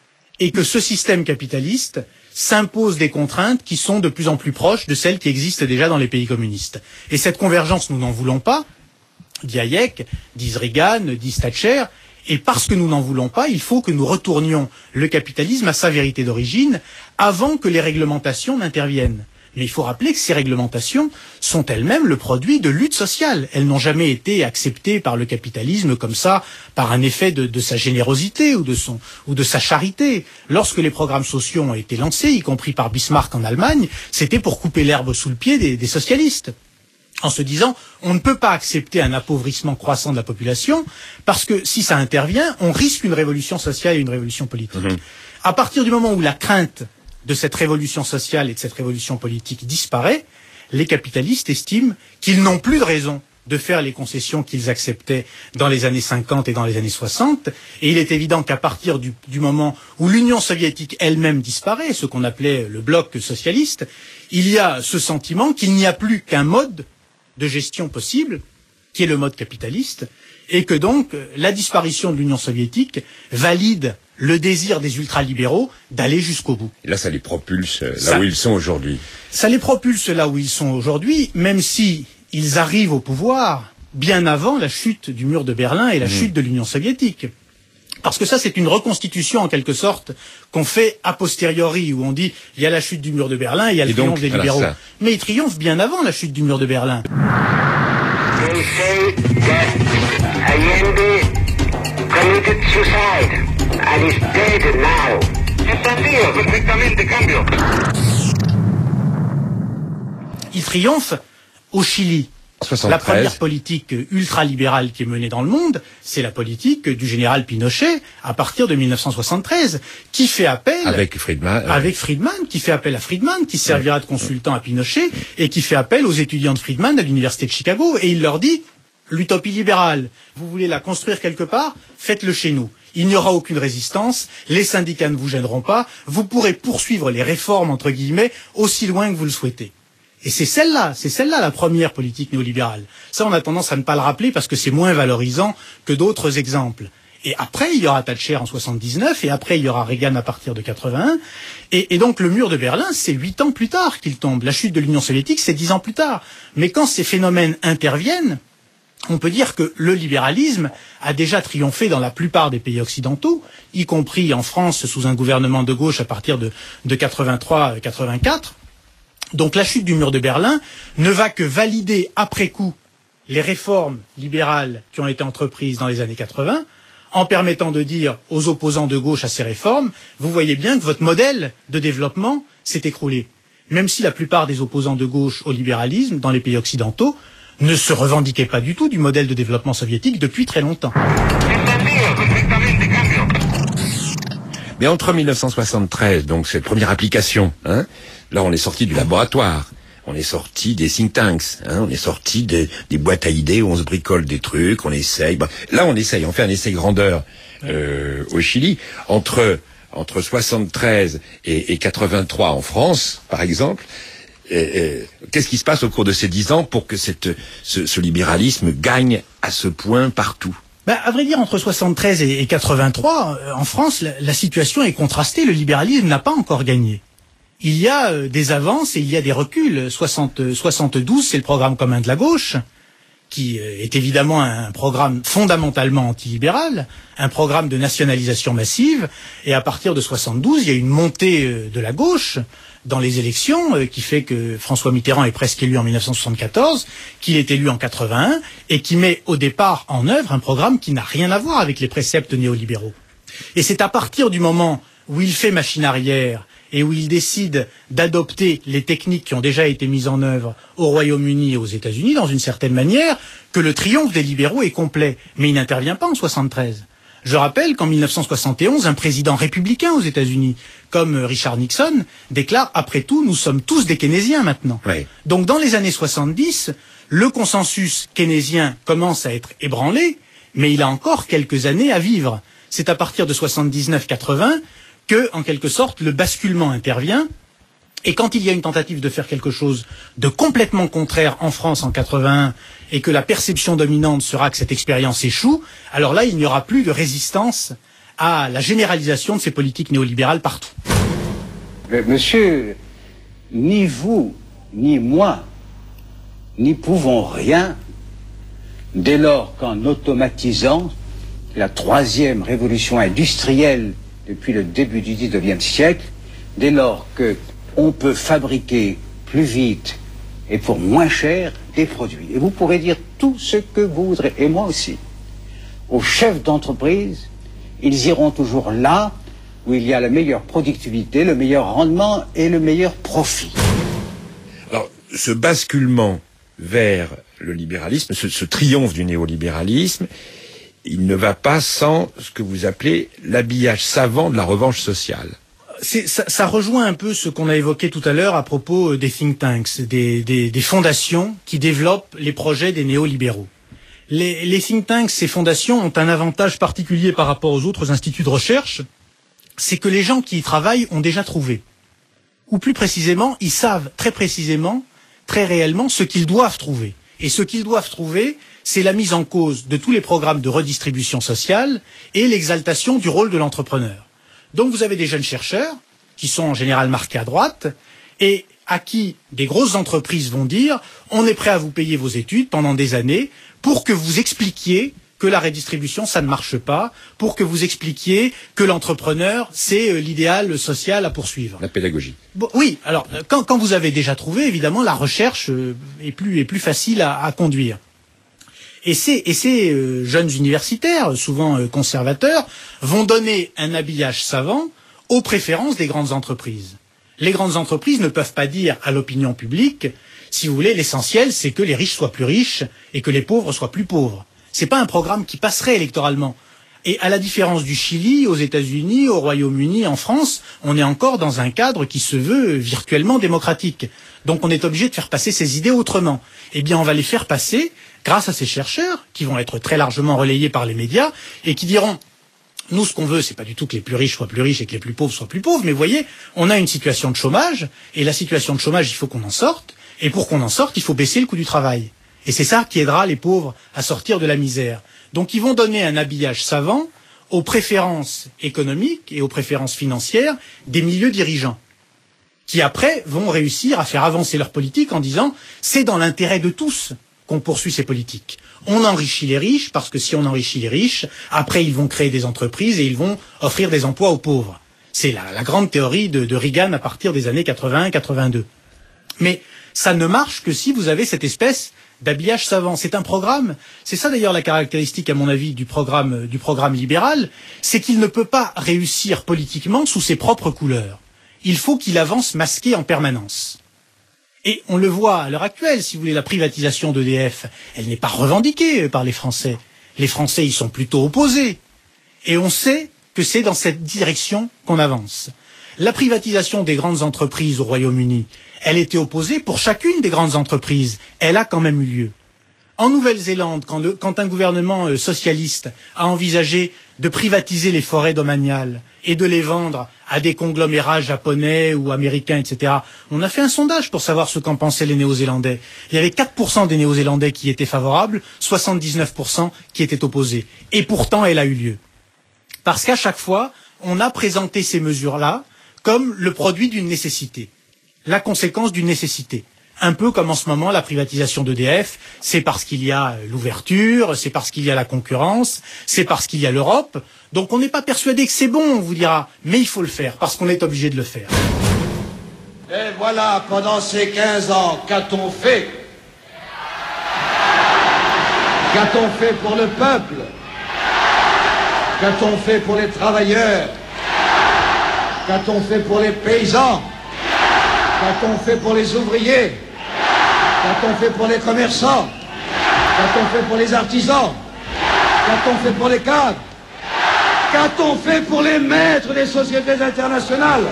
S10: et que ce système capitaliste s'impose des contraintes qui sont de plus en plus proches de celles qui existent déjà dans les pays communistes. Et cette convergence, nous n'en voulons pas, dit Hayek, disent Reagan, disent Thatcher, et parce que nous n'en voulons pas, il faut que nous retournions le capitalisme à sa vérité d'origine avant que les réglementations n'interviennent. Mais il faut rappeler que ces réglementations sont elles-mêmes le produit de luttes sociales. Elles n'ont jamais été acceptées par le capitalisme comme ça, par un effet de, de sa générosité ou de, son, ou de sa charité. Lorsque les programmes sociaux ont été lancés, y compris par Bismarck en Allemagne, c'était pour couper l'herbe sous le pied des, des socialistes. En se disant, on ne peut pas accepter un appauvrissement croissant de la population, parce que si ça intervient, on risque une révolution sociale et une révolution politique. Mmh. À partir du moment où la crainte de cette révolution sociale et de cette révolution politique disparaît, les capitalistes estiment qu'ils n'ont plus de raison de faire les concessions qu'ils acceptaient dans les années cinquante et dans les années soixante. Et il est évident qu'à partir du, du moment où l'Union soviétique elle-même disparaît, ce qu'on appelait le bloc socialiste, il y a ce sentiment qu'il n'y a plus qu'un mode de gestion possible, qui est le mode capitaliste, et que donc la disparition de l'Union soviétique valide le désir des ultralibéraux d'aller jusqu'au bout.
S2: Et là, ça les propulse là
S10: ça,
S2: où ils sont aujourd'hui.
S10: Ça les propulse là où ils sont aujourd'hui, même si ils arrivent au pouvoir bien avant la chute du mur de Berlin et la mmh. chute de l'Union soviétique. Parce que ça, c'est une reconstitution, en quelque sorte, qu'on fait a posteriori, où on dit, il y a la chute du mur de Berlin et il y a le et triomphe donc, des libéraux. Ça. Mais ils triomphent bien avant la chute du mur de Berlin.
S15: They say that Allende committed suicide and is dead now. Entendido, perfectamente, cambio.
S10: Il triomphe au Chili.
S2: soixante-treize.
S10: La première politique ultralibérale qui est menée dans le monde, c'est la politique du général Pinochet à partir de mille neuf cent soixante-treize, qui fait appel
S2: avec Friedman, euh...
S10: avec Friedman, qui fait appel à Friedman, qui servira de consultant à Pinochet et qui fait appel aux étudiants de Friedman à l'université de Chicago, et il leur dit l'utopie libérale, vous voulez la construire quelque part, faites-le chez nous. Il n'y aura aucune résistance, les syndicats ne vous gêneront pas, vous pourrez poursuivre les réformes entre guillemets aussi loin que vous le souhaitez. Et c'est celle-là, c'est celle-là la première politique néolibérale. Ça, on a tendance à ne pas le rappeler parce que c'est moins valorisant que d'autres exemples. Et après, il y aura Thatcher en soixante-dix-neuf, et après, il y aura Reagan à partir de quatre-vingt-un. Et, et donc, le mur de Berlin, c'est huit ans plus tard qu'il tombe. La chute de l'Union soviétique, c'est dix ans plus tard. Mais quand ces phénomènes interviennent, on peut dire que le libéralisme a déjà triomphé dans la plupart des pays occidentaux, y compris en France sous un gouvernement de gauche à partir de, de quatre-vingt-trois quatre-vingt-quatre. Donc la chute du mur de Berlin ne va que valider après coup les réformes libérales qui ont été entreprises dans les années quatre-vingts, en permettant de dire aux opposants de gauche à ces réformes, vous voyez bien que votre modèle de développement s'est écroulé. Même si la plupart des opposants de gauche au libéralisme dans les pays occidentaux ne se revendiquaient pas du tout du modèle de développement soviétique depuis très longtemps.
S2: Mais entre mille neuf cent soixante-treize, donc cette première application, hein, là on est sorti du laboratoire, on est sorti des think tanks, hein, on est sorti des, des boîtes à idées où on se bricole des trucs, on essaye. Bah, là on essaye, on fait un essai grandeur euh, au Chili. Entre entre soixante-treize et, et quatre-vingt-trois en France, par exemple, et, et, qu'est-ce qui se passe au cours de ces dix ans pour que cette, ce, ce libéralisme gagne à ce point partout?
S10: Ben, à vrai dire, entre soixante-treize et quatre-vingt-trois, euh, en France, la, la situation est contrastée. Le libéralisme n'a pas encore gagné. Il y a euh, des avances et il y a des reculs. soixante, soixante-douze, c'est le programme commun de la gauche, qui euh, est évidemment un programme fondamentalement antilibéral, un programme de nationalisation massive. Et à partir de soixante-douze, il y a une montée euh, de la gauche dans les élections, euh, qui fait que François Mitterrand est presque élu en mille neuf cent soixante-quatorze, qu'il est élu en quatre-vingt-un, et qui met au départ en œuvre un programme qui n'a rien à voir avec les préceptes néolibéraux. Et c'est à partir du moment où il fait machine arrière et où il décide d'adopter les techniques qui ont déjà été mises en œuvre au Royaume-Uni et aux États-Unis, dans une certaine manière, que le triomphe des libéraux est complet. Mais il n'intervient pas en soixante-treize. Je rappelle qu'en mille neuf cent soixante et onze, un président républicain aux États-Unis, comme Richard Nixon, déclare « Après tout, nous sommes tous des keynésiens maintenant
S2: oui. ». Donc dans les années soixante-dix, le consensus keynésien commence à être ébranlé, mais il a encore quelques années à vivre. C'est à partir de soixante-dix-neuf quatre-vingts que, en quelque sorte, le basculement intervient. Et quand il y a une tentative de faire quelque chose de complètement contraire en France en quatre-vingt-un et que la perception dominante sera que cette expérience échoue, alors là, il n'y aura plus de résistance à la généralisation de ces politiques néolibérales partout.
S16: Monsieur, ni vous, ni moi, n'y pouvons rien dès lors qu'en automatisant la troisième révolution industrielle depuis le début du dix-neuvième siècle, dès lors que on peut fabriquer plus vite et pour moins cher des produits. Et vous pourrez dire tout ce que vous voudrez, et moi aussi. Aux chefs d'entreprise, ils iront toujours là où il y a la meilleure productivité, le meilleur rendement et le meilleur profit.
S2: Alors, ce basculement vers le libéralisme, ce, ce triomphe du néolibéralisme, il ne va pas sans ce que vous appelez l'habillage savant de la revanche sociale.
S10: c'est, ça, ça rejoint un peu ce qu'on a évoqué tout à l'heure à propos des think tanks, des, des, des fondations qui développent les projets des néolibéraux. Les, les think tanks, ces fondations, ont un avantage particulier par rapport aux autres instituts de recherche, c'est que les gens qui y travaillent ont déjà trouvé. Ou plus précisément, ils savent très précisément, très réellement, ce qu'ils doivent trouver. Et ce qu'ils doivent trouver, c'est la mise en cause de tous les programmes de redistribution sociale et l'exaltation du rôle de l'entrepreneur. Donc vous avez des jeunes chercheurs, qui sont en général marqués à droite, et à qui des grosses entreprises vont dire « on est prêt à vous payer vos études pendant des années pour que vous expliquiez que la redistribution, ça ne marche pas, pour que vous expliquiez que l'entrepreneur, c'est l'idéal social à poursuivre. »
S2: La pédagogie.
S10: Bon, oui, alors, quand, quand vous avez déjà trouvé, évidemment, la recherche est plus, est plus facile à, à conduire. Et ces, et ces euh, jeunes universitaires, souvent euh, conservateurs, vont donner un habillage savant aux préférences des grandes entreprises. Les grandes entreprises ne peuvent pas dire à l'opinion publique, si vous voulez, l'essentiel, c'est que les riches soient plus riches et que les pauvres soient plus pauvres. C'est pas un programme qui passerait électoralement. Et à la différence du Chili, aux États-Unis, au Royaume-Uni, en France, on est encore dans un cadre qui se veut virtuellement démocratique. Donc on est obligé de faire passer ces idées autrement. Eh bien, on va les faire passer grâce à ces chercheurs, qui vont être très largement relayés par les médias, et qui diront, nous, ce qu'on veut, c'est pas du tout que les plus riches soient plus riches et que les plus pauvres soient plus pauvres, mais vous voyez, on a une situation de chômage, et la situation de chômage, il faut qu'on en sorte, et pour qu'on en sorte, il faut baisser le coût du travail. Et c'est ça qui aidera les pauvres à sortir de la misère. Donc ils vont donner un habillage savant aux préférences économiques et aux préférences financières des milieux dirigeants, qui après vont réussir à faire avancer leur politique en disant « c'est dans l'intérêt de tous qu'on poursuit ces politiques. On enrichit les riches parce que si on enrichit les riches, après ils vont créer des entreprises et ils vont offrir des emplois aux pauvres. » C'est la, la grande théorie de, de Reagan à partir des années quatre-vingt-un quatre-vingt-deux. Mais ça ne marche que si vous avez cette espèce d'habillage savant. C'est un programme, c'est ça d'ailleurs la caractéristique à mon avis du programme, du programme libéral, c'est qu'il ne peut pas réussir politiquement sous ses propres couleurs. Il faut qu'il avance masqué en permanence. Et on le voit à l'heure actuelle, si vous voulez, la privatisation d'E D F, elle n'est pas revendiquée par les Français. Les Français y sont plutôt opposés. Et on sait que c'est dans cette direction qu'on avance. La privatisation des grandes entreprises au Royaume-Uni, elle était opposée pour chacune des grandes entreprises. Elle a quand même eu lieu. En Nouvelle-Zélande, quand, le, quand un gouvernement euh, socialiste a envisagé de privatiser les forêts domaniales et de les vendre à des conglomérats japonais ou américains, et cetera, on a fait un sondage pour savoir ce qu'en pensaient les Néo-Zélandais. Il y avait quatre pour cent des Néo-Zélandais qui étaient favorables, soixante-dix-neuf pour cent qui étaient opposés. Et pourtant, elle a eu lieu. Parce qu'à chaque fois, on a présenté ces mesures-là comme le produit d'une nécessité, la conséquence d'une nécessité. Un peu comme en ce moment la privatisation d'E D F, c'est parce qu'il y a l'ouverture, c'est parce qu'il y a la concurrence, c'est parce qu'il y a l'Europe. Donc on n'est pas persuadé que c'est bon, on vous dira, mais il faut le faire, parce qu'on est obligé de le faire.
S17: Et voilà, pendant ces quinze ans, qu'a-t-on fait? Qu'a-t-on fait pour le peuple? Qu'a-t-on fait pour les travailleurs? Qu'a-t-on fait pour les paysans? Qu'a-t-on fait pour les ouvriers? Qu'a-t-on fait pour les commerçants? Qu'a-t-on fait pour les artisans? Qu'a-t-on fait pour les cadres? Qu'a-t-on fait pour les maîtres des sociétés internationales?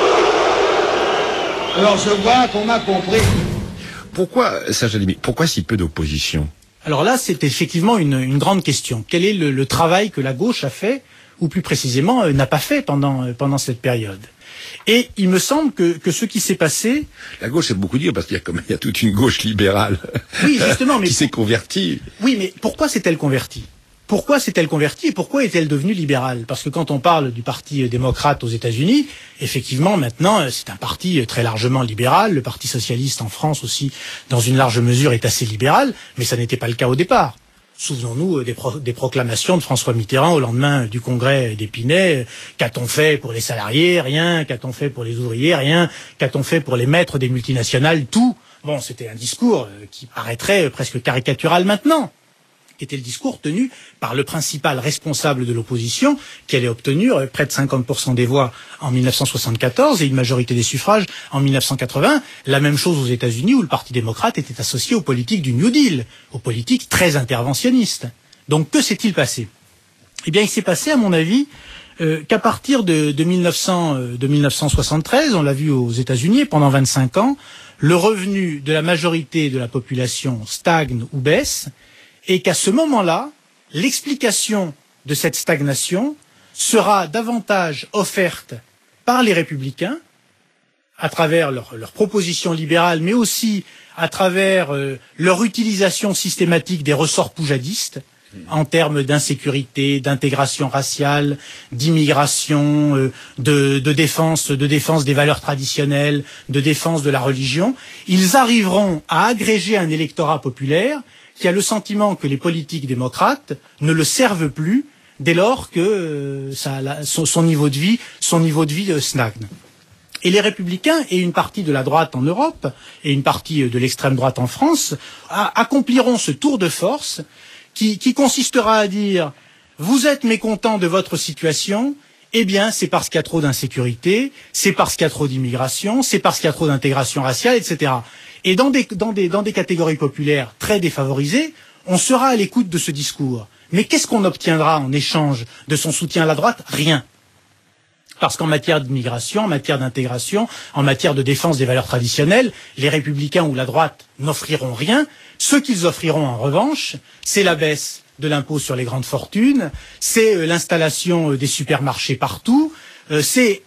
S17: Alors je vois qu'on m'a compris.
S2: Pourquoi, Serge Alimi, pourquoi si peu d'opposition?
S10: Alors là, c'est effectivement une, une grande question. Quel est le, le travail que la gauche a fait, ou plus précisément, euh, n'a pas fait pendant, euh, pendant cette période? Et il me semble que, que ce qui s'est passé...
S2: La gauche, c'est beaucoup dire, parce qu'il y a, comme, il y a toute une gauche libérale
S10: oui, justement, mais
S2: qui s'est convertie.
S10: Oui, mais pourquoi s'est-elle convertie? Pourquoi s'est-elle convertie et pourquoi est-elle devenue libérale? Parce que quand on parle du Parti démocrate aux États-Unis, effectivement, maintenant, c'est un parti très largement libéral. Le Parti socialiste en France aussi, dans une large mesure, est assez libéral, mais ça n'était pas le cas au départ. Souvenons-nous des, pro des proclamations de François Mitterrand au lendemain du congrès d'Épinay. Qu'a-t-on fait pour les salariés? Rien. Qu'a-t-on fait pour les ouvriers? Rien. Qu'a-t-on fait pour les maîtres des multinationales? Tout. Bon, c'était un discours qui paraîtrait presque caricatural maintenant, qui était le discours tenu par le principal responsable de l'opposition, qui allait obtenir près de cinquante pour cent des voix en mille neuf cent soixante-quatorze et une majorité des suffrages en mille neuf cent quatre-vingts. La même chose aux États-Unis, où le Parti démocrate était associé aux politiques du New Deal, aux politiques très interventionnistes. Donc que s'est-il passé? Eh bien, il s'est passé, à mon avis, euh, qu'à partir de, de, mille neuf cents, euh, de mille neuf cent soixante-treize, on l'a vu aux États-Unis, pendant vingt-cinq ans, le revenu de la majorité de la population stagne ou baisse, et qu'à ce moment-là, l'explication de cette stagnation sera davantage offerte par les républicains, à travers leurs leur propositions libérales, mais aussi à travers euh, leur utilisation systématique des ressorts poujadistes, en termes d'insécurité, d'intégration raciale, d'immigration, euh, de, de défense, de défense des valeurs traditionnelles, de défense de la religion. Ils arriveront à agréger un électorat populaire qui a le sentiment que les politiques démocrates ne le servent plus dès lors que euh, ça, la, son, son niveau de vie, son niveau de vie euh, stagne. Et les républicains et une partie de la droite en Europe et une partie de l'extrême droite en France a, accompliront ce tour de force qui, qui consistera à dire « Vous êtes mécontents de votre situation, eh bien c'est parce qu'il y a trop d'insécurité, c'est parce qu'il y a trop d'immigration, c'est parce qu'il y a trop d'intégration raciale, et cetera » Et dans des, dans, des, dans des catégories populaires très défavorisées, on sera à l'écoute de ce discours. Mais qu'est-ce qu'on obtiendra en échange de son soutien à la droite? Rien. Parce qu'en matière d'immigration, en matière d'intégration, en matière de défense des valeurs traditionnelles, les républicains ou la droite n'offriront rien. Ce qu'ils offriront en revanche, c'est la baisse de l'impôt sur les grandes fortunes, c'est l'installation des supermarchés partout, c'est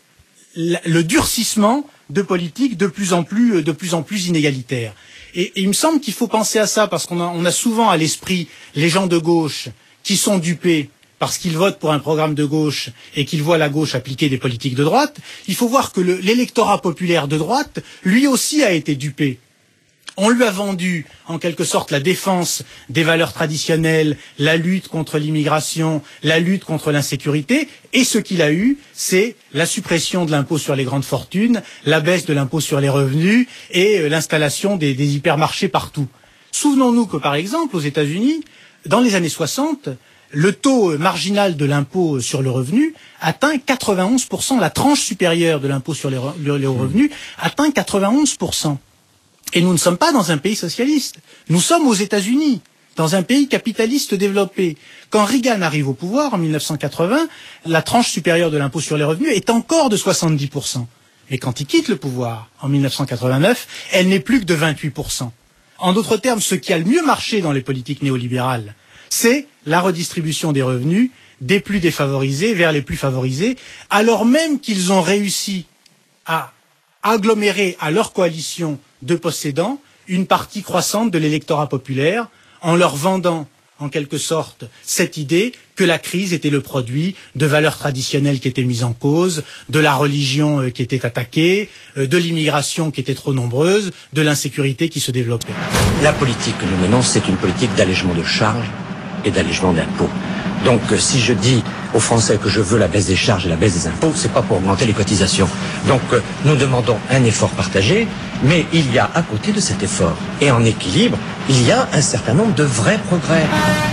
S10: le durcissement de politiques de plus en plus, de plus en plus inégalitaires. Et, et il me semble qu'il faut penser à ça, parce qu'on a, on a souvent à l'esprit les gens de gauche qui sont dupés parce qu'ils votent pour un programme de gauche et qu'ils voient la gauche appliquer des politiques de droite. Il faut voir que le, l'électorat populaire de droite, lui aussi, a été dupé. On lui a vendu, en quelque sorte, la défense des valeurs traditionnelles, la lutte contre l'immigration, la lutte contre l'insécurité, et ce qu'il a eu, c'est la suppression de l'impôt sur les grandes fortunes, la baisse de l'impôt sur les revenus et euh, l'installation des, des hypermarchés partout. Souvenons-nous que, par exemple, aux États-Unis, dans les années soixante, le taux marginal de l'impôt sur le revenu atteint quatre-vingt-onze pour cent, la tranche supérieure de l'impôt sur les, re, les revenus atteint quatre-vingt-onze pour cent. Et nous ne sommes pas dans un pays socialiste. Nous sommes aux États-Unis, dans un pays capitaliste développé. Quand Reagan arrive au pouvoir, en mille neuf cent quatre-vingts, la tranche supérieure de l'impôt sur les revenus est encore de soixante-dix pour cent. Mais quand il quitte le pouvoir, en mille neuf cent quatre-vingt-neuf, elle n'est plus que de vingt-huit pour cent. En d'autres termes, ce qui a le mieux marché dans les politiques néolibérales, c'est la redistribution des revenus des plus défavorisés vers les plus favorisés, alors même qu'ils ont réussi à agglomérer à leur coalition de possédants une partie croissante de l'électorat populaire en leur vendant en quelque sorte cette idée que la crise était le produit de valeurs traditionnelles qui étaient mises en cause, de la religion qui était attaquée, de l'immigration qui était trop nombreuse, de l'insécurité qui se développait.
S18: La politique que nous menons, c'est une politique d'allègement de charges et d'allègement d'impôts. Donc si je dis aux Français que je veux la baisse des charges et la baisse des impôts, c'est pas pour augmenter les cotisations. Donc nous demandons un effort partagé, mais il y a à côté de cet effort, et en équilibre, il y a un certain nombre de vrais progrès.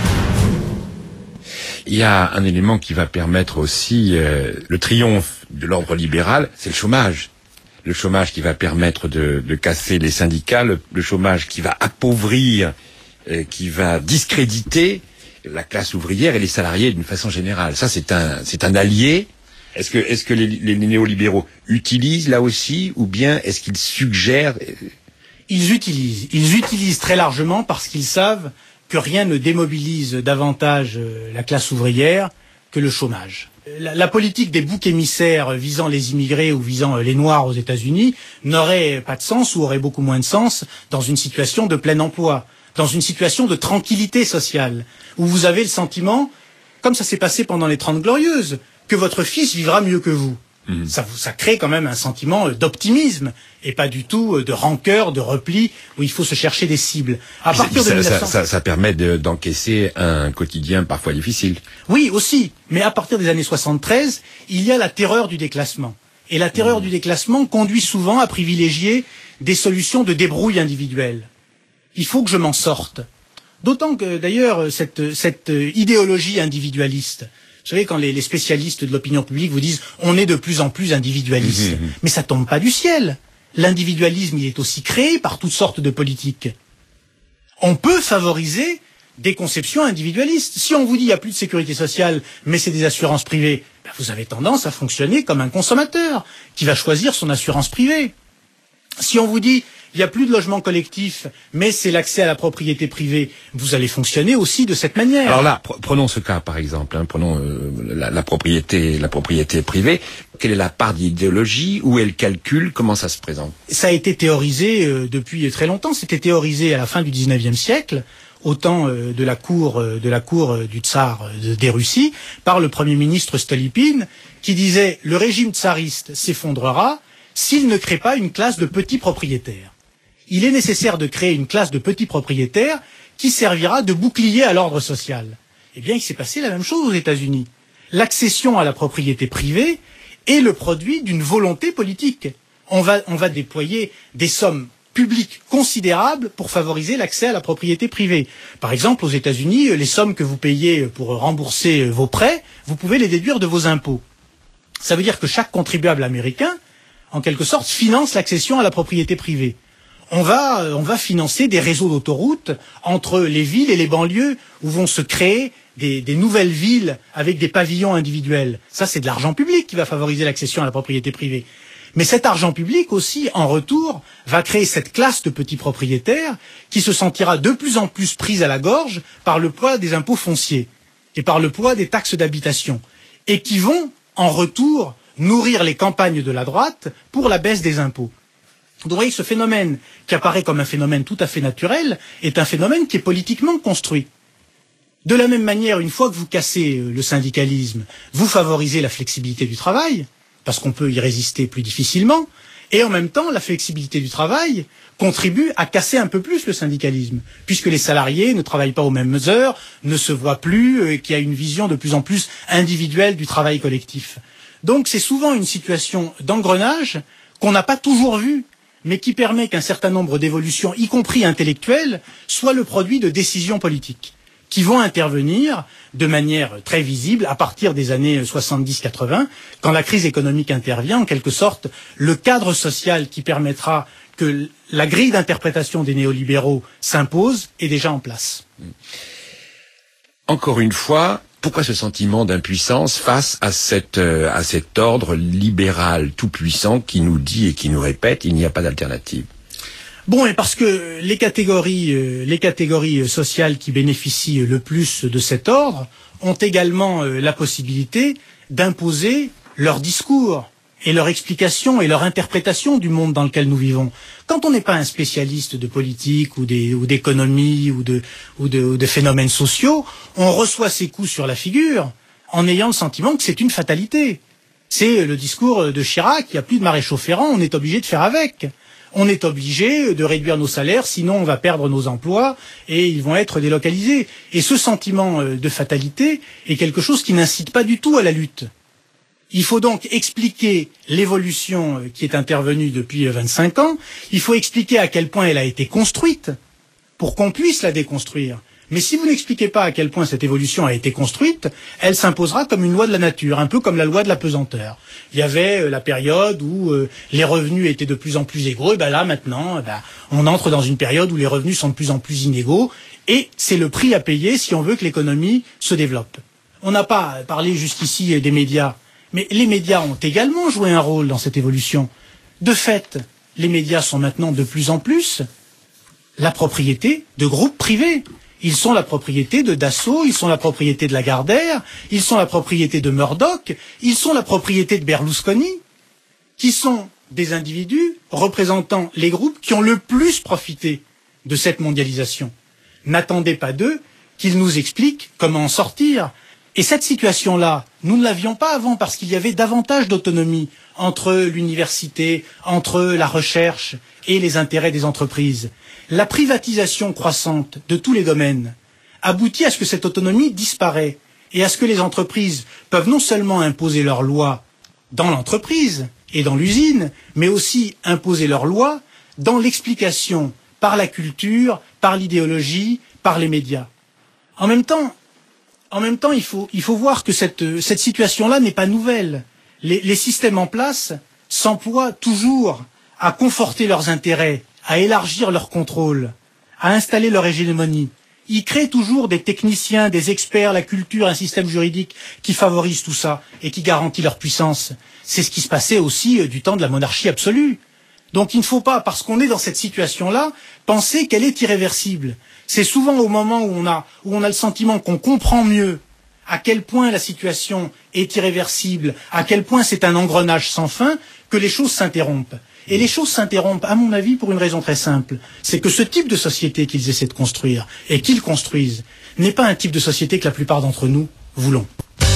S2: Il y a un élément qui va permettre aussi euh, le triomphe de l'ordre libéral, c'est le chômage. Le chômage qui va permettre de, de casser les syndicats, le, le chômage qui va appauvrir, euh, qui va discréditer la classe ouvrière et les salariés d'une façon générale. Ça, c'est un, c'est un allié. Est-ce que, est-ce que les, les néolibéraux utilisent là aussi, ou bien est-ce qu'ils suggèrent?
S10: Ils utilisent. Ils utilisent très largement parce qu'ils savent que rien ne démobilise davantage la classe ouvrière que le chômage. La, la politique des boucs émissaires visant les immigrés ou visant les Noirs aux États-Unis n'aurait pas de sens ou aurait beaucoup moins de sens dans une situation de plein emploi, dans une situation de tranquillité sociale, où vous avez le sentiment, comme ça s'est passé pendant les Trente Glorieuses, que votre fils vivra mieux que vous. Mmh. Ça, ça crée quand même un sentiment d'optimisme, et pas du tout de rancœur, de repli, où il faut se chercher des cibles. À partir de
S2: ça,
S10: mille neuf cents...
S2: ça, ça, ça permet de, d'encaisser un quotidien parfois difficile.
S10: Oui, aussi. Mais à partir des années soixante-treize, il y a la terreur du déclassement. Et la terreur mmh. du déclassement conduit souvent à privilégier des solutions de débrouille individuelle. Il faut que je m'en sorte. D'autant que, d'ailleurs, cette, cette idéologie individualiste, vous savez, quand les, les spécialistes de l'opinion publique vous disent « on est de plus en plus individualiste mmh, », mais ça tombe pas du ciel. L'individualisme, il est aussi créé par toutes sortes de politiques. On peut favoriser des conceptions individualistes. Si on vous dit « il n'y a plus de sécurité sociale, mais c'est des assurances privées », ben vous avez tendance à fonctionner comme un consommateur qui va choisir son assurance privée. Si on vous dit il n'y a plus de logement collectif, mais c'est l'accès à la propriété privée, vous allez fonctionner aussi de cette manière.
S2: Alors là, pr- prenons ce cas par exemple, hein, prenons euh, la, la propriété, la propriété privée. Quelle est la part d'idéologie? Où est le calcul? Comment ça se présente?
S10: Ça a été théorisé euh, depuis très longtemps. C'était théorisé à la fin du dix-neuvième siècle, au temps euh, de la cour euh, de la cour euh, du tsar euh, des Russies, par le premier ministre Stolypine, qui disait le régime tsariste s'effondrera s'il ne crée pas une classe de petits propriétaires. Il est nécessaire de créer une classe de petits propriétaires qui servira de bouclier à l'ordre social. Eh bien, il s'est passé la même chose aux États-Unis. L'accession à la propriété privée est le produit d'une volonté politique. On va, on va déployer des sommes publiques considérables pour favoriser l'accès à la propriété privée. Par exemple, aux États-Unis, les sommes que vous payez pour rembourser vos prêts, vous pouvez les déduire de vos impôts. Ça veut dire que chaque contribuable américain, en quelque sorte, finance l'accession à la propriété privée. On va, on va financer des réseaux d'autoroutes entre les villes et les banlieues où vont se créer des, des nouvelles villes avec des pavillons individuels. Ça, c'est de l'argent public qui va favoriser l'accession à la propriété privée. Mais cet argent public aussi, en retour, va créer cette classe de petits propriétaires qui se sentira de plus en plus prise à la gorge par le poids des impôts fonciers et par le poids des taxes d'habitation et qui vont, en retour, nourrir les campagnes de la droite pour la baisse des impôts. Vous voyez, ce phénomène, qui apparaît comme un phénomène tout à fait naturel, est un phénomène qui est politiquement construit. De la même manière, une fois que vous cassez le syndicalisme, vous favorisez la flexibilité du travail, parce qu'on peut y résister plus difficilement, et en même temps, la flexibilité du travail contribue à casser un peu plus le syndicalisme, puisque les salariés ne travaillent pas aux mêmes heures, ne se voient plus, et qu'il y a une vision de plus en plus individuelle du travail collectif. Donc c'est souvent une situation d'engrenage qu'on n'a pas toujours vue, mais qui permet qu'un certain nombre d'évolutions, y compris intellectuelles, soient le produit de décisions politiques, qui vont intervenir de manière très visible à partir des années soixante-dix quatre-vingts, quand la crise économique intervient, en quelque sorte, le cadre social qui permettra que la grille d'interprétation des néolibéraux s'impose est déjà en place.
S2: Encore une fois, pourquoi ce sentiment d'impuissance face à, cette, euh, à cet ordre libéral tout-puissant qui nous dit et qui nous répète il n'y a pas d'alternative?
S10: Bon, et parce que les catégories, euh, les catégories sociales qui bénéficient le plus de cet ordre ont également euh, la possibilité d'imposer leur discours et leur explication et leur interprétation du monde dans lequel nous vivons. Quand on n'est pas un spécialiste de politique ou des, ou d'économie ou de, ou de, ou de phénomènes sociaux, on reçoit ces coups sur la figure en ayant le sentiment que c'est une fatalité. C'est le discours de Chirac, il n'y a plus de maréchaux ferrants, on est obligé de faire avec. On est obligé de réduire nos salaires, sinon on va perdre nos emplois et ils vont être délocalisés. Et ce sentiment de fatalité est quelque chose qui n'incite pas du tout à la lutte. Il faut donc expliquer l'évolution qui est intervenue depuis vingt-cinq ans. Il faut expliquer à quel point elle a été construite pour qu'on puisse la déconstruire. Mais si vous n'expliquez pas à quel point cette évolution a été construite, elle s'imposera comme une loi de la nature, un peu comme la loi de la pesanteur. Il y avait la période où euh, les revenus étaient de plus en plus égaux, et ben là maintenant, ben, on entre dans une période où les revenus sont de plus en plus inégaux, et c'est le prix à payer si on veut que l'économie se développe. On n'a pas parlé jusqu'ici des médias, mais les médias ont également joué un rôle dans cette évolution. De fait, les médias sont maintenant de plus en plus la propriété de groupes privés. Ils sont la propriété de Dassault, ils sont la propriété de Lagardère, ils sont la propriété de Murdoch, ils sont la propriété de Berlusconi, qui sont des individus représentant les groupes qui ont le plus profité de cette mondialisation. N'attendez pas d'eux qu'ils nous expliquent comment en sortir. Et cette situation-là, nous ne l'avions pas avant parce qu'il y avait davantage d'autonomie entre l'université, entre la recherche et les intérêts des entreprises. La privatisation croissante de tous les domaines aboutit à ce que cette autonomie disparaît et à ce que les entreprises peuvent non seulement imposer leurs lois dans l'entreprise et dans l'usine, mais aussi imposer leurs lois dans l'explication par la culture, par l'idéologie, par les médias. En même temps, en même temps, il faut, il faut voir que cette, cette situation-là n'est pas nouvelle. Les, les systèmes en place s'emploient toujours à conforter leurs intérêts, à élargir leur contrôle, à installer leur hégémonie. Ils créent toujours des techniciens, des experts, la culture, un système juridique qui favorise tout ça et qui garantit leur puissance. C'est ce qui se passait aussi euh, du temps de la monarchie absolue. Donc il ne faut pas, parce qu'on est dans cette situation-là, penser qu'elle est irréversible. C'est souvent au moment où on a, où on a le sentiment qu'on comprend mieux à quel point la situation est irréversible, à quel point c'est un engrenage sans fin, que les choses s'interrompent. Et les choses s'interrompent, à mon avis, pour une raison très simple. C'est que ce type de société qu'ils essaient de construire, et qu'ils construisent, n'est pas un type de société que la plupart d'entre nous voulons.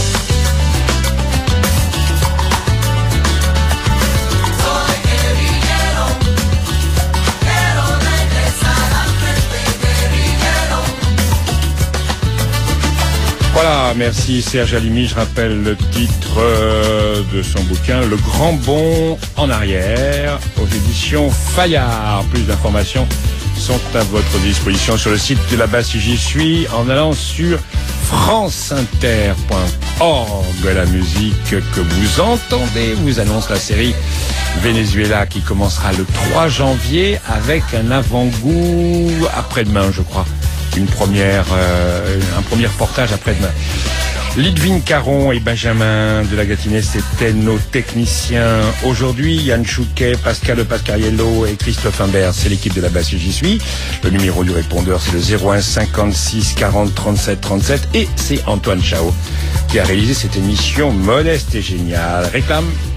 S2: Voilà, merci Serge Halimi. Je rappelle le titre euh, de son bouquin, Le Grand Bond en arrière, aux éditions Fayard. Plus d'informations sont à votre disposition sur le site de la base si j'y suis, en allant sur franceinter point org. La musique que vous entendez vous annonce la série Venezuela qui commencera le trois janvier avec un avant-goût après-demain, je crois. Une première, euh, un premier reportage après-demain. Lidvine Caron et Benjamin de la Gâtinais, c'était nos techniciens. Aujourd'hui, Yann Chouquet, Pascal Pascariello et Christophe Imbert, c'est l'équipe de la base si j'y suis. Le numéro du répondeur, c'est le zéro un cinquante-six quarante trente-sept trente-sept. Et c'est Antoine Chao qui a réalisé cette émission modeste et géniale. Réclame